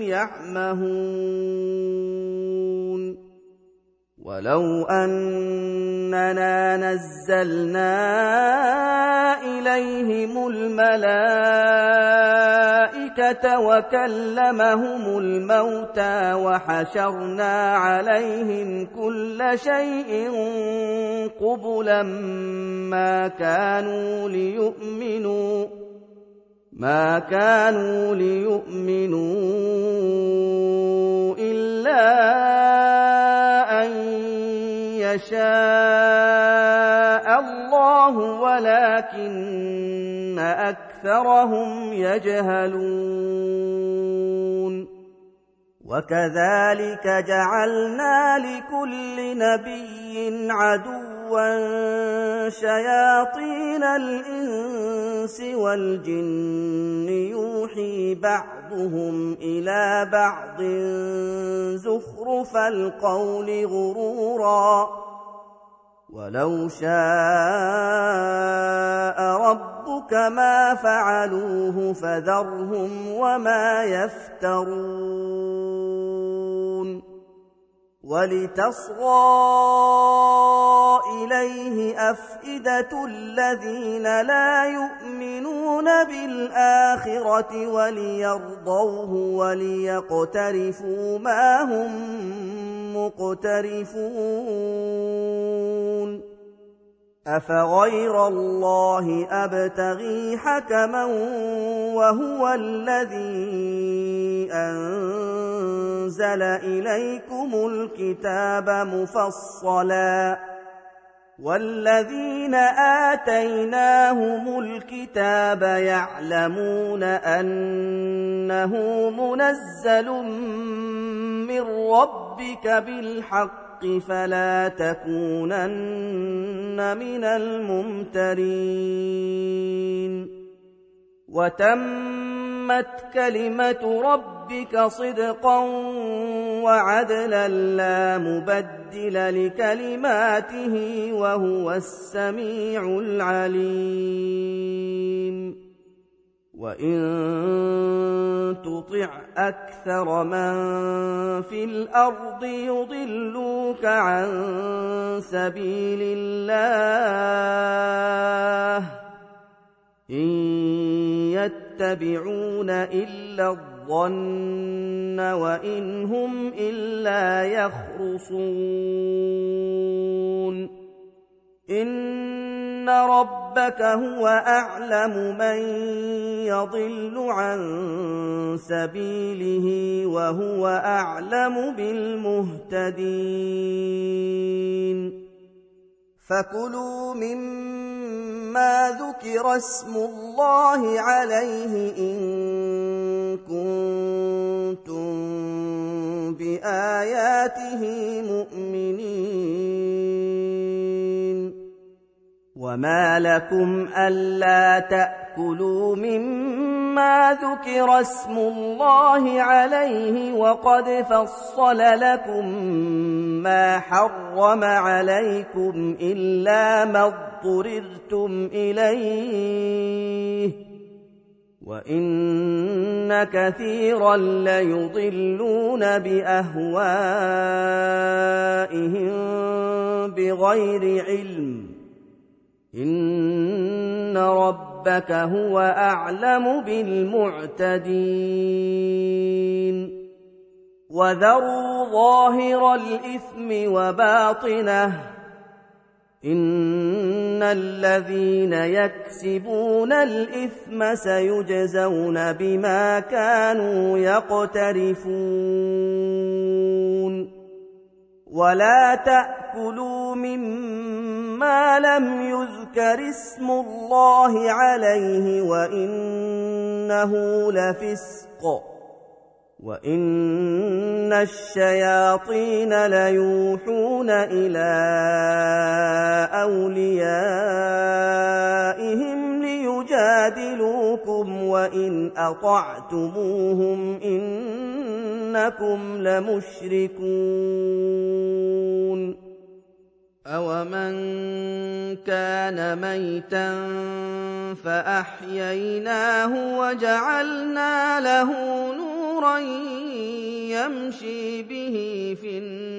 يعمهون ولو أننا نزلنا إليهم الملائكة وكلمهم الموتى وحشرنا عليهم كل شيء قبلا ما كانوا ليؤمنوا ما كانوا ليؤمنوا إلا أن يشاء الله ولكن أكثرهم يجهلون وكذلك جعلنا لكل نبي عدوا شياطين الإنس والجن يوحي بعضهم إلى بعض زخرف القول غرورا ولو شاء ربك ما فعلوه فذرهم وما يفترون ولتصغى إليه أفئدة الذين لا يؤمنون بالآخرة وليرضوه وليقترفوا ما هم مقترفون أفغير الله أبتغي حكما وهو الذي أنزل إليكم الكتاب مفصلا والذين آتيناهم الكتاب يعلمون أنه منزل من ربك بالحق فلا تكونن من الممترين وتمت كلمة ربك صدقا وعدلا لا مبدل لكلماته وهو السميع العليم وإن تطع أكثر من في الأرض يضلوك عن سبيل الله إن يتبعون إلا الظن وإن هم إلا يخرصون إن ربك هو أعلم من يضل عن سبيله وهو أعلم بالمهتدين فكلوا مما ذكر اسم الله عليه إن كنتم بآياته مؤمنين وما لكم ألا تأكلوا مما ذكر اسم الله عليه وقد فصل لكم ما حرم عليكم إلا ما اضطررتم إليه وإن كثيرا ليضلون بأهوائهم بغير علم إن ربك هو أعلم بالمعتدين وذروا ظاهر الإثم وباطنه إن الذين يكسبون الإثم سيجزون بما كانوا يقترفون ولا تأكلوا مما لم يذكر اسم الله عليه وإنه لفسق وإن الشياطين ليوحون إلى أوليائهم ليجادلوكم وإن أطعتموهم إنكم لمشركون أَوَمَنْ كَانَ مَيْتًا فَأَحْيَيْنَاهُ وَجَعَلْنَا لَهُ نُورًا يَمْشِي بِهِ فِي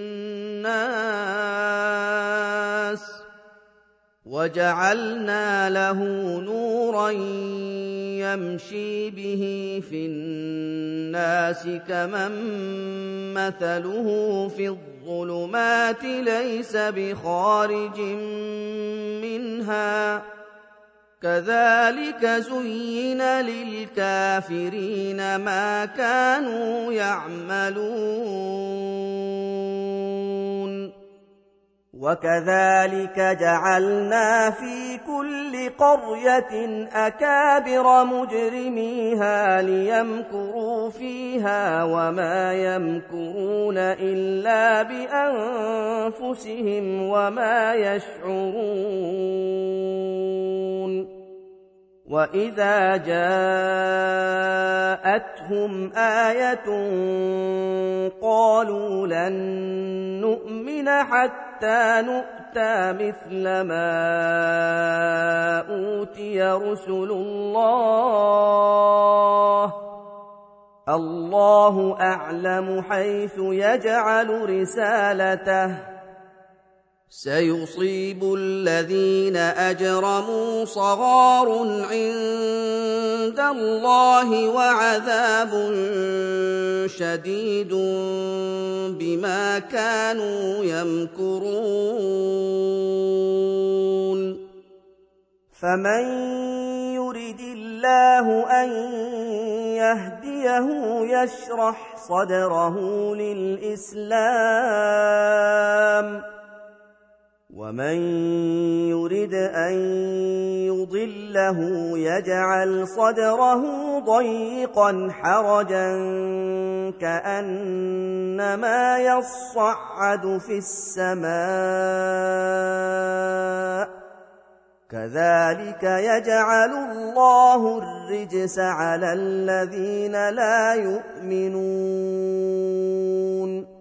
النَّاسِ وَجَعَلْنَا لَهُ نُورًا يَمْشِي بِهِ فِي النَّاسِ كَمَن مَّثَلُهُ فِي الظُّلُمَاتِ لَيْسَ بِخَارِجٍ مِّنْهَا كَذَلِكَ زُيِّنَ لِلْكَافِرِينَ مَا كَانُوا يَعْمَلُونَ وَكَذَلِكَ جَعَلْنَا فِي كُلِّ قَرْيَةٍ أَكَابِرَ مُجْرِمِيهَا لِيَمْكُرُوا فِيهَا وَمَا يَمْكُرُونَ إِلَّا بِأَنفُسِهِمْ وَمَا يَشْعُرُونَ وَإِذَا جَاءَتْهُمْ آيَةٌ قَالُوا لَن نُّؤْمِنَ حَتَّىٰ نُؤْتَىٰ مِثْلَ مَا أُوتِيَ رُسُلُ اللَّهِ اللَّهُ أَعْلَمُ حَيْثُ يَجْعَلُ رِسَالَتَهُ سيصيب الذين أجرموا صغار عند الله وعذاب شديد بما كانوا يمكرون فمن يرد الله أن يهديه يشرح صدره للإسلام ومن يرد أن يضله يجعل صدره ضيقا حرجا كأنما يصعد في السماء كذلك يجعل الله الرجس على الذين لا يؤمنون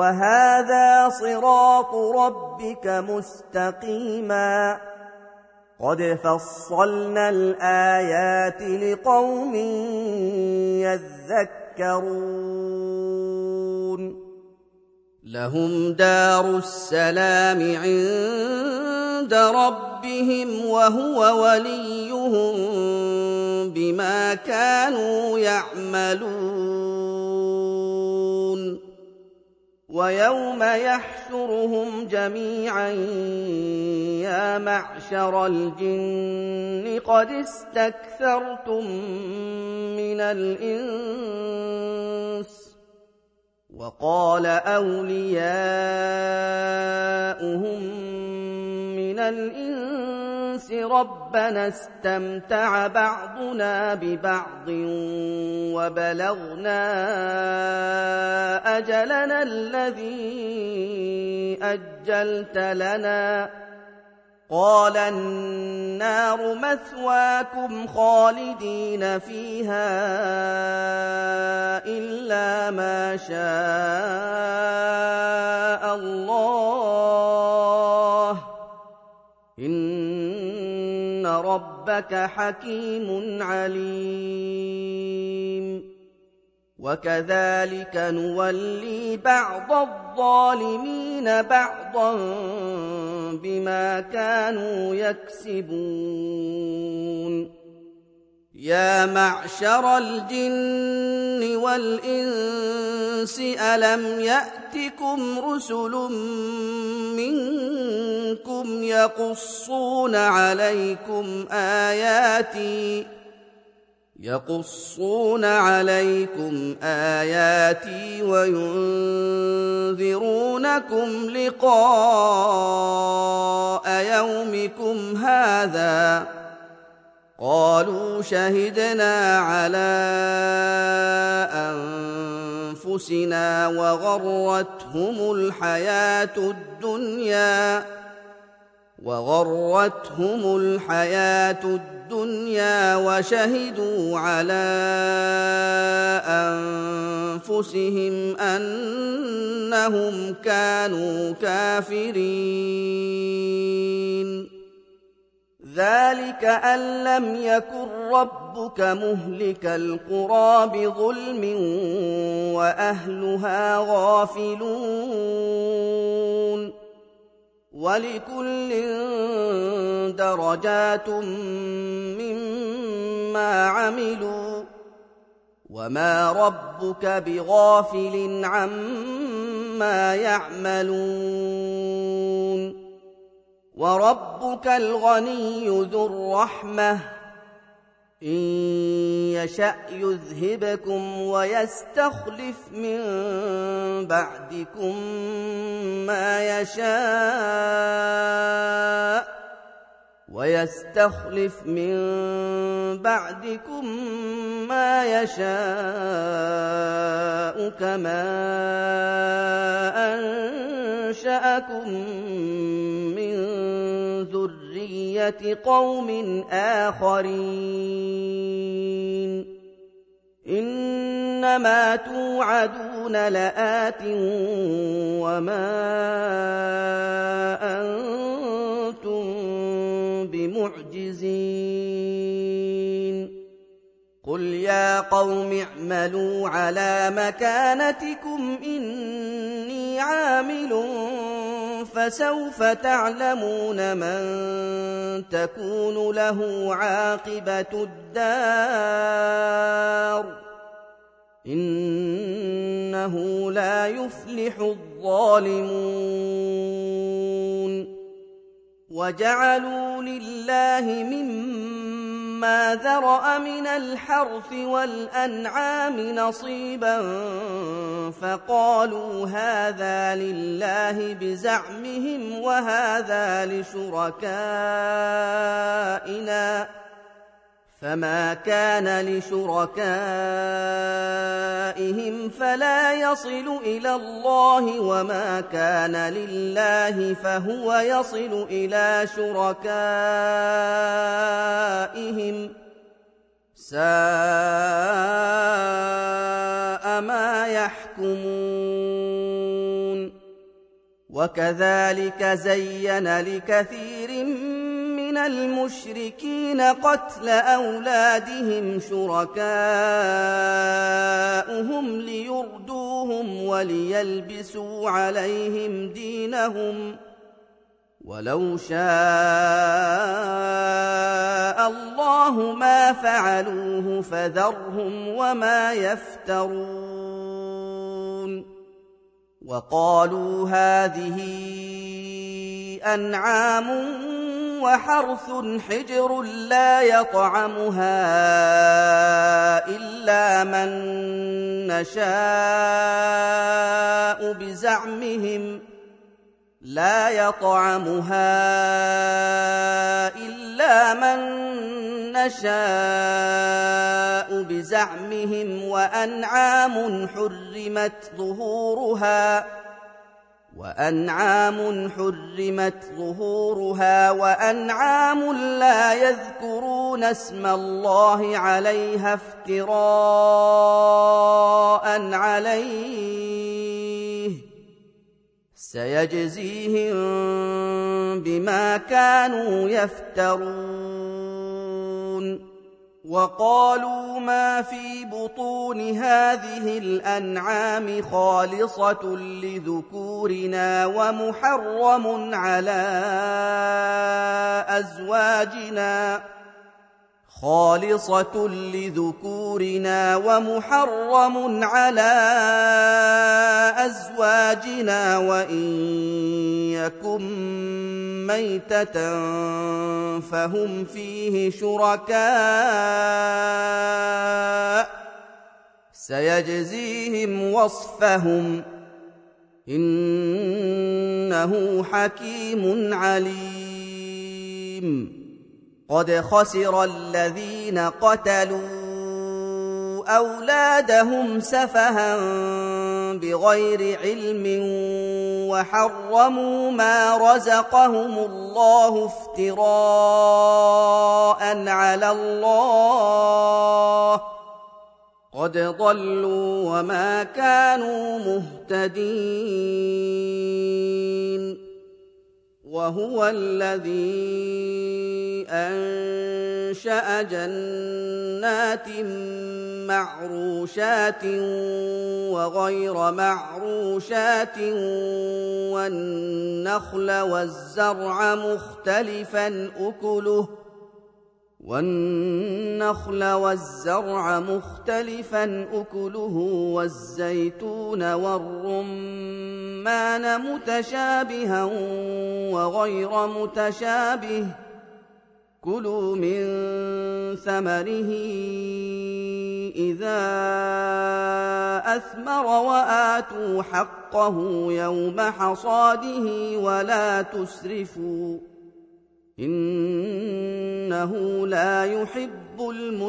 وهذا صراط ربك مستقيما قد فصلنا الآيات لقوم يذكرون لهم دار السلام عند ربهم وهو وليهم بما كانوا يعملون ويوم يحشرهم جميعا يا معشر الجن قد استكثرتم من الإنس وقال أولياؤهم من الإنس ربنا استمتع بعضنا ببعض وبلغنا أجلنا الذي أجلت لنا قال النار مثواكم خالدين فيها إلا ما شاء الله إن ربك حكيم عليم وكذلك نولي بعض الظالمين بعضا بما كانوا يكسبون يا معشر الجن والإنس ألم يأتكم رسل منكم يقصون عليكم آياتي يقصون عليكم آياتي وينذرونكم لقاء يومكم هذا قالوا شهدنا على أنفسنا وغرتهم الحياة الدنيا وغرتهم الحياة الدنيا وشهدوا على أنفسهم أنهم كانوا كافرين ذلك أن لم يكن ربك مهلك القرى بظلم وأهلها غافلون ولكل درجات مما عملوا وما ربك بغافل عما يعملون وربك الغني ذو الرحمة إن يشأ يذهبكم ويستخلف من بعدكم ما يشاء ويستخلف من بعدكم ما يشاء كما أنشأكم من ذرية قوم آخرين إنما توعدون لآت وما أنتم بمعجزين قل يا قوم اعملوا على مكانتكم إني عامل فسوف تعلمون من تكون له عاقبة الدار إنه لا يفلح الظالمون وجعلوا لله مما ذرأ من الحرث والأنعام نصيبا فقالوا هذا لله بزعمهم وهذا لشركائنا فما كان لشركائهم فلا يصل إلى الله وما كان لله فهو يصل إلى شركائهم ساء ما يحكمون وكذلك زين لكثير من من المشركين قتل أولادهم شركاؤهم ليردوهم وليلبسوا عليهم دينهم ولو شاء الله ما فعلوه فذرهم وما يفترون وقالوا هذه أنعام وحرث حجر لا يطعمها إلا من نشاء بزعمهم لا يطعمها إلا من نشاء بزعمهم وأنعام حرمت ظهورها وأنعام حرمت ظهورها وأنعام لا يذكرون اسم الله عليها افتراء عليه سيجزيهم بما كانوا يفترون وقالوا ما في بطون هذه الأنعام خالصة لذكورنا ومحرم على أزواجنا خالصة لذكورنا ومحرم على أزواجنا وإن يكن ميتة فهم فيه شركاء سيجزيهم وصفهم إنه حكيم عليم قد خسر الذين قتلوا أولادهم سفها بغير علم وحرموا ما رزقهم الله افتراء على الله قد ضلوا وما كانوا مهتدين وهو الذي أنشأ جنات معروشات وغير معروشات والنخل والزرع مختلفا أكله والنخل والزرع مختلفا أكله والزيتون والرمان متشابها وغير متشابه كلوا من ثمره إذا أثمر وآتوا حقه يوم حصاده ولا تسرفوا إنه لا يحب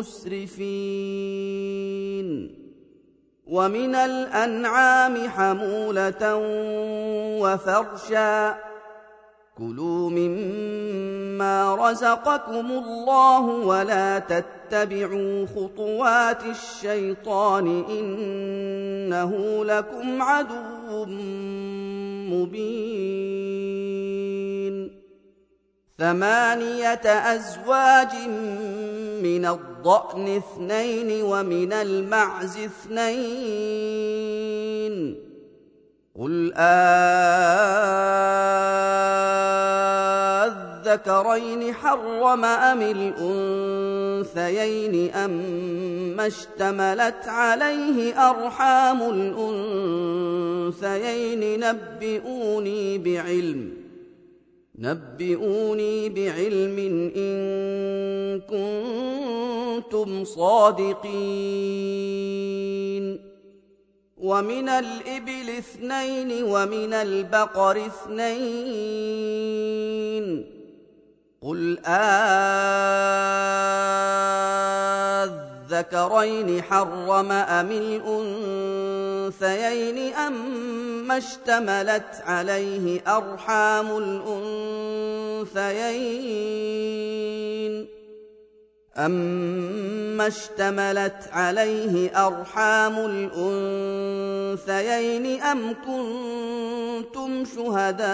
المسرفين ومن الأنعام حمولة وفرشا كلوا مما رزقكم الله ولا تتبعوا خطوات الشيطان إنه لكم عدو مبين ثمانية أزواج من الضأن اثنين ومن المعز اثنين قل أذكرين حرم أم الأنثيين أما اشتملت عليه أرحام الأنثيين نبئوني بعلم نبئوني بعلم إن كنتم صادقين ومن الإبل اثنين ومن البقر اثنين قل أذكرين حرم أم الأنثيين أما اشتملت عليه أرحام الأنثيين أَمَّا اشْتَمَلَتْ عَلَيْهِ أَرْحَامُ الْأُنثَيَيْنِ أَمْ كُنتُمْ شُهَدَاءَ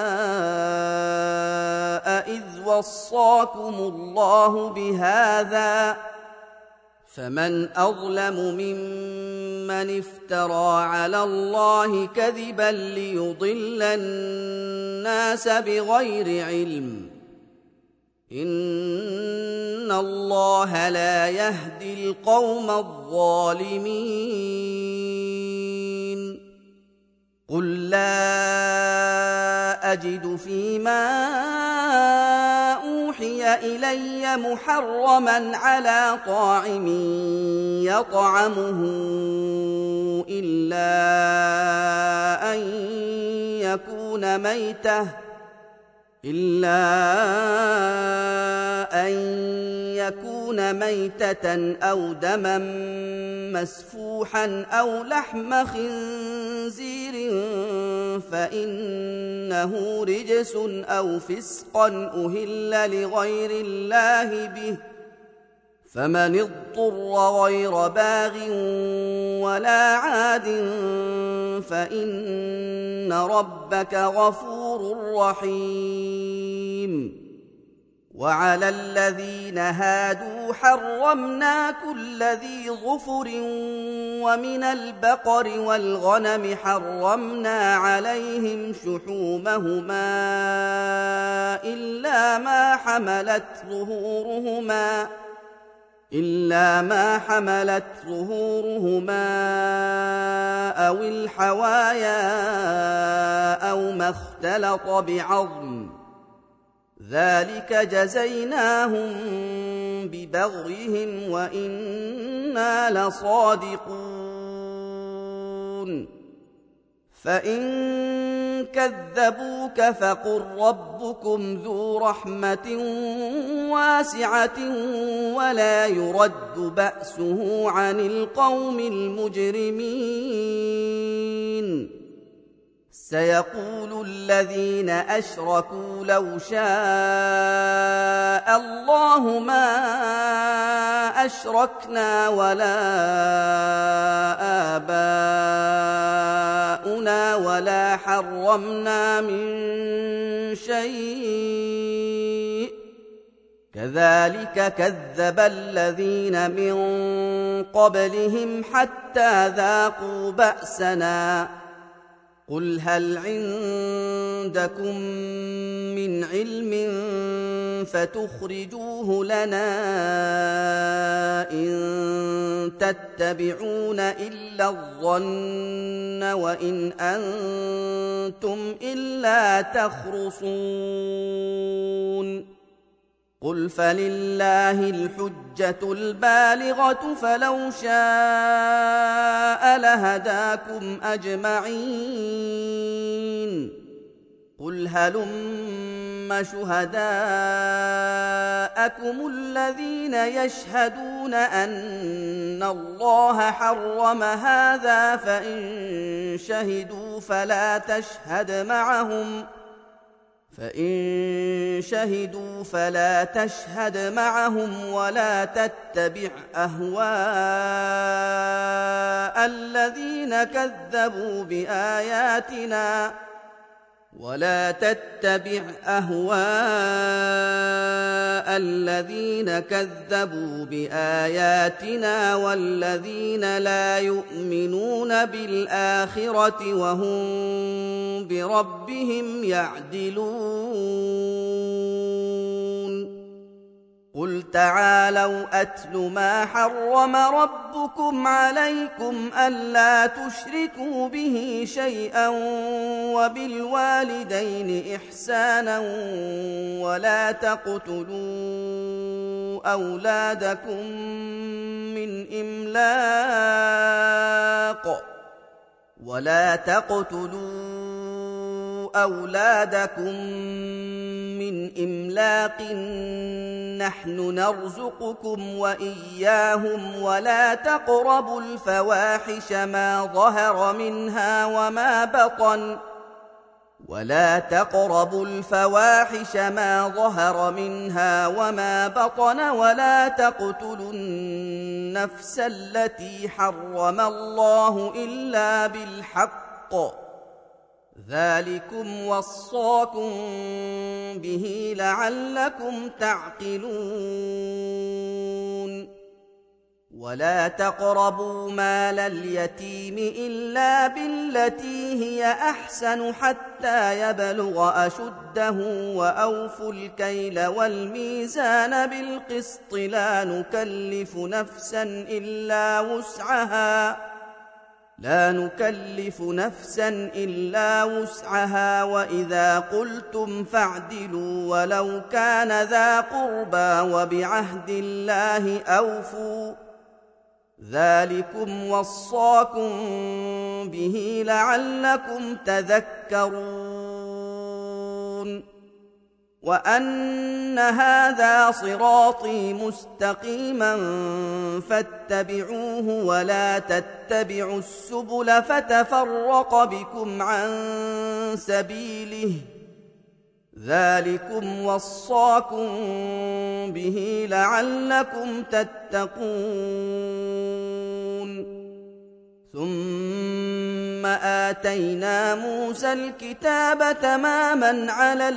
إِذْ وَصَّاكُمُ اللَّهُ بِهَٰذَا ۚ فَمَنْ أَظْلَمُ مِمَّنِ افْتَرَىٰ عَلَى اللَّهِ كَذِبًا لِّيُضِلَّ النَّاسَ بِغَيْرِ عِلْمٍ ۗ إِنَّ اللَّهَ لَا يَهْدِي الْقَوْمَ الظَّالِمِينَ قُل لَّا أَجِدُ فِيمَا أُوحِيَ إِلَيَّ مُحَرَّمًا عَلَىٰ طَاعِمٍ يَطْعَمُهُ إِلَّا أَن يَكُونَ مَيْتَةً إِلَّا أَن يَكُونَ مَيْتَةً أَوْ دَمًا مَّسْفُوحًا أَوْ لَحْمَ خِنزِيرٍ فَإِنَّهُ رِجْسٌ أَوْ فِسْقًا أُهِلَّ لِغَيْرِ اللَّهِ بِهِ ۚ فَمَنِ اضْطُرَّ غَيْرَ بَاغٍ وَلَا عَادٍ فَإِنَّ رَبَّكَ غَفُورٌ رَّحِيمٌ وَعَلَى الَّذِينَ هَادُوا حَرَّمْنَا كُلَّ ذِي ظُفُرٍ وَمِنَ الْبَقَرِ وَالْغَنَمِ حَرَّمْنَا عَلَيْهِمْ شُحُومَهُمَا إِلَّا مَا حَمَلَتْ ظُهُورُهُمَا إِلَّا مَا حَمَلَتْ ظُهُورُهُمَا أَوِ الْحَوَايَا أَوْ مَا اخْتَلَطَ بِعَظْمٍ ۚ ذَٰلِكَ جَزَيْنَاهُم بِبَغْيِهِمْ وَإِنَّا لَصَادِقُونَ فَإِن كَذَّبُوكَ فَقُل رَّبُّكُمْ ذُو رَحْمَةٍ وَاسِعَةٍ وَلَا يُرَدُّ بَأْسُهُ عَنِ الْقَوْمِ الْمُجْرِمِينَ سَيَقُولُ الَّذِينَ أَشْرَكُوا لَوْ شَاءَ اللَّهُ مَا أَشْرَكْنَا وَلَا آبَاؤُنَا وَلَا حَرَّمْنَا مِن شَيْءٍ ۚ كَذَٰلِكَ كَذَّبَ الَّذِينَ مِن قَبْلِهِمْ حَتَّىٰ ذَاقُوا بَأْسَنَا ۗ قُلْ هَلْ عِندَكُم مِّنْ عِلْمٍ فَتُخْرِجُوهُ لَنَا ۖ إِن تَتَّبِعُونَ إِلَّا الظَّنَّ وَإِنْ أَنتُمْ إِلَّا تَخْرُصُونَ قُلْ فَلِلَّهِ الْحُجَّةُ الْبَالِغَةُ فَلَوْ شَاءَ لَهَدَاكُمْ أَجْمَعِينَ قُلْ هَلُمَّ شُهَدَاءَكُمُ الَّذِينَ يَشْهَدُونَ أَنَّ اللَّهَ حَرَّمَ هَٰذَا فَإِن شَهِدُوا فَلَا تَشْهَدْ مَعَهُمْ فَإِن شَهِدُوا فَلَا تَشْهَدْ مَعَهُمْ وَلَا تَتَّبِعْ أَهْوَاءَ الَّذِينَ كَذَّبُوا بِآيَاتِنَا ولا تتبع أهواء الذين كذبوا بآياتنا والذين لا يؤمنون بالآخرة وهم بربهم يعدلون قل تعالوا أتل ما حرم ربكم عليكم ألا تشركوا به شيئا وبالوالدين إحسانا ولا تقتلوا أولادكم من إملاق ولا تقتلوا أولادكم من إملاق نحن نرزقكم وإياهم ولا تقربوا الفواحش ما ظهر منها وما بطن ولا تقربوا الفواحش ما ظهر منها وما بطن ولا تقتلوا النفس التي حرم الله إلا بالحق ذلكم وصاكم به لعلكم تعقلون ولا تقربوا مال اليتيم إلا بالتي هي أحسن حتى يبلغ أشده وأوفوا الكيل والميزان بالقسط لا نكلف نفسا إلا وسعها لا نكلف نفسا إلا وسعها وإذا قلتم فاعدلوا ولو كان ذا قربى وبعهد الله أوفوا ذلكم وصاكم به لعلكم تذكرون وأن هذا صراطي مستقيما فاتبعوه ولا تتبعوا السبل فتفرق بكم عن سبيله ذلكم وصاكم به لعلكم تتقون ثم آتينا موسى الكتاب تماما على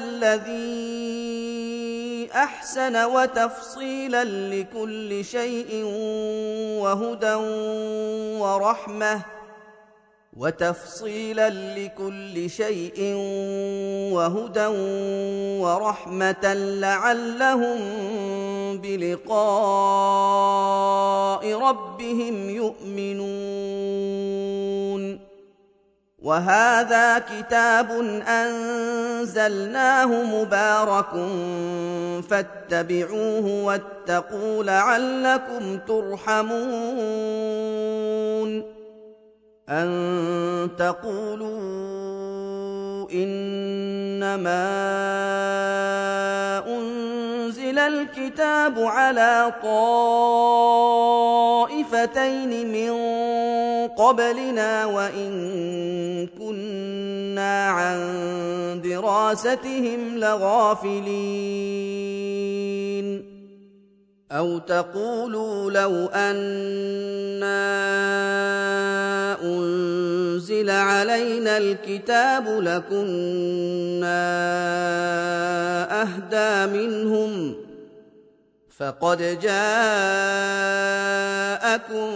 الذي أحسن وتفصيلا لكل شيء وهدى ورحمة وتفصيلا لكل شيء وهدى ورحمة لعلهم بلقاء ربهم يؤمنون وهذا كتاب أنزلناه مبارك فاتبعوه واتقوا لعلكم ترحمون أن تقولوا إنما أنزل الكتاب على طائفتين من قبلنا وإن كنا عن دراستهم لغافلين أو تقولوا لو أنا أنزل علينا الكتاب لكنا أهدى منهم فقد جاءكم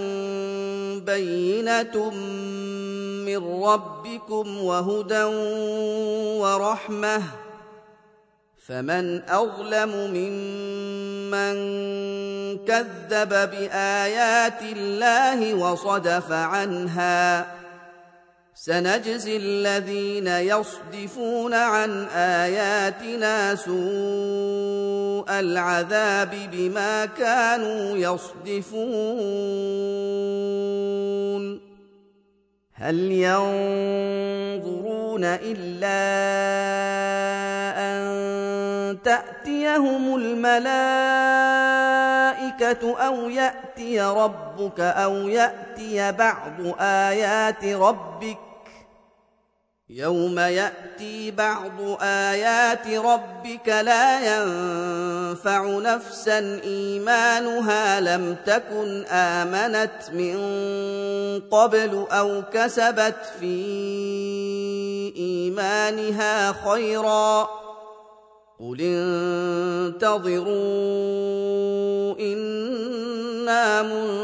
بينة من ربكم وهدى ورحمة فمن أظلم ممن كذب بآيات الله وصدف عنها سنجزي الذين يصدفون عن آياتنا سوء العذاب بما كانوا يصدفون هل ينظرون إلا أن تأتيهم الملائكة أو يأتي ربك أو يأتي بعض آيات ربك يوم يأتي بعض آيات ربك لا ينفع نفسا إيمانها لم تكن آمنت من قبل أو كسبت في إيمانها خيرا قل انتظروا إنا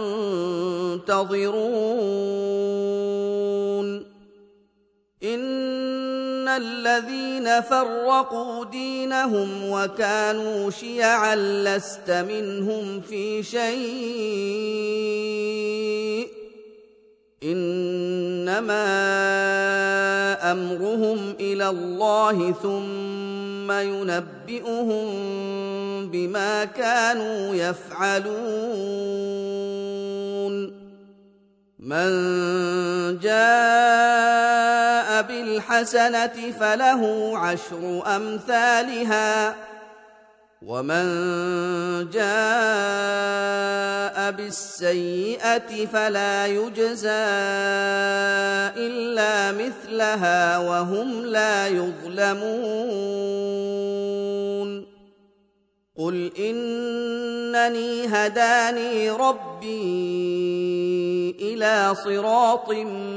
منتظرون إن الذين فرقوا دينهم وكانوا شيعا لست منهم في شيء إنما أمرهم إلى الله ثم ينبئهم بما كانوا يفعلون من جاء بالحسنة فله عشر أمثالها ومن جاء بالسيئة فلا يجزى إلا مثلها وهم لا يظلمون قل إنني هداني ربي إلى صراط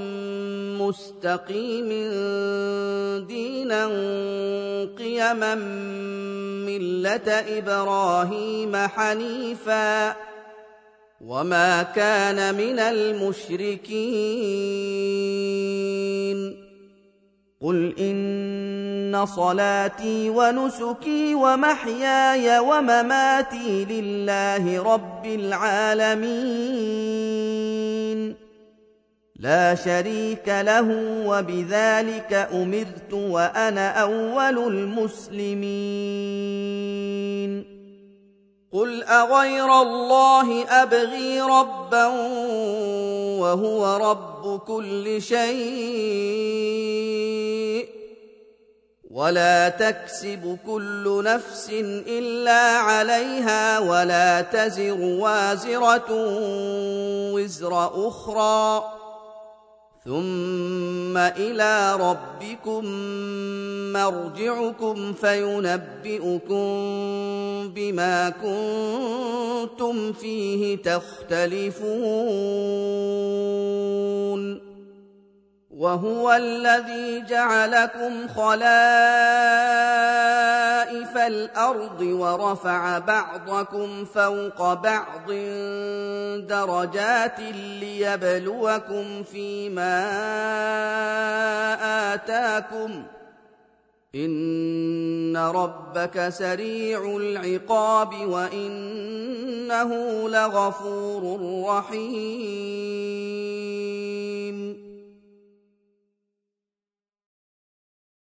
مستقيم دينا قيما ملة إبراهيم حنيفا وما كان من المشركين قل إن صلاتي ونسكي ومحياي ومماتي لله رب العالمين لا شريك له وبذلك أمرت وأنا أول المسلمين قل أغير الله أبغي ربا وهو رب كل شيء ولا تكسب كل نفس إلا عليها ولا تزر وازرة وزر أخرى ثم إلى ربكم مرجعكم فينبئكم بما كنتم فيه تختلفون وهو الذي جعلكم خلائف الأرض ورفع بعضكم فوق بعض درجات ليبلوكم فيما آتاكم إن ربك سريع العقاب وإنه لغفور رحيم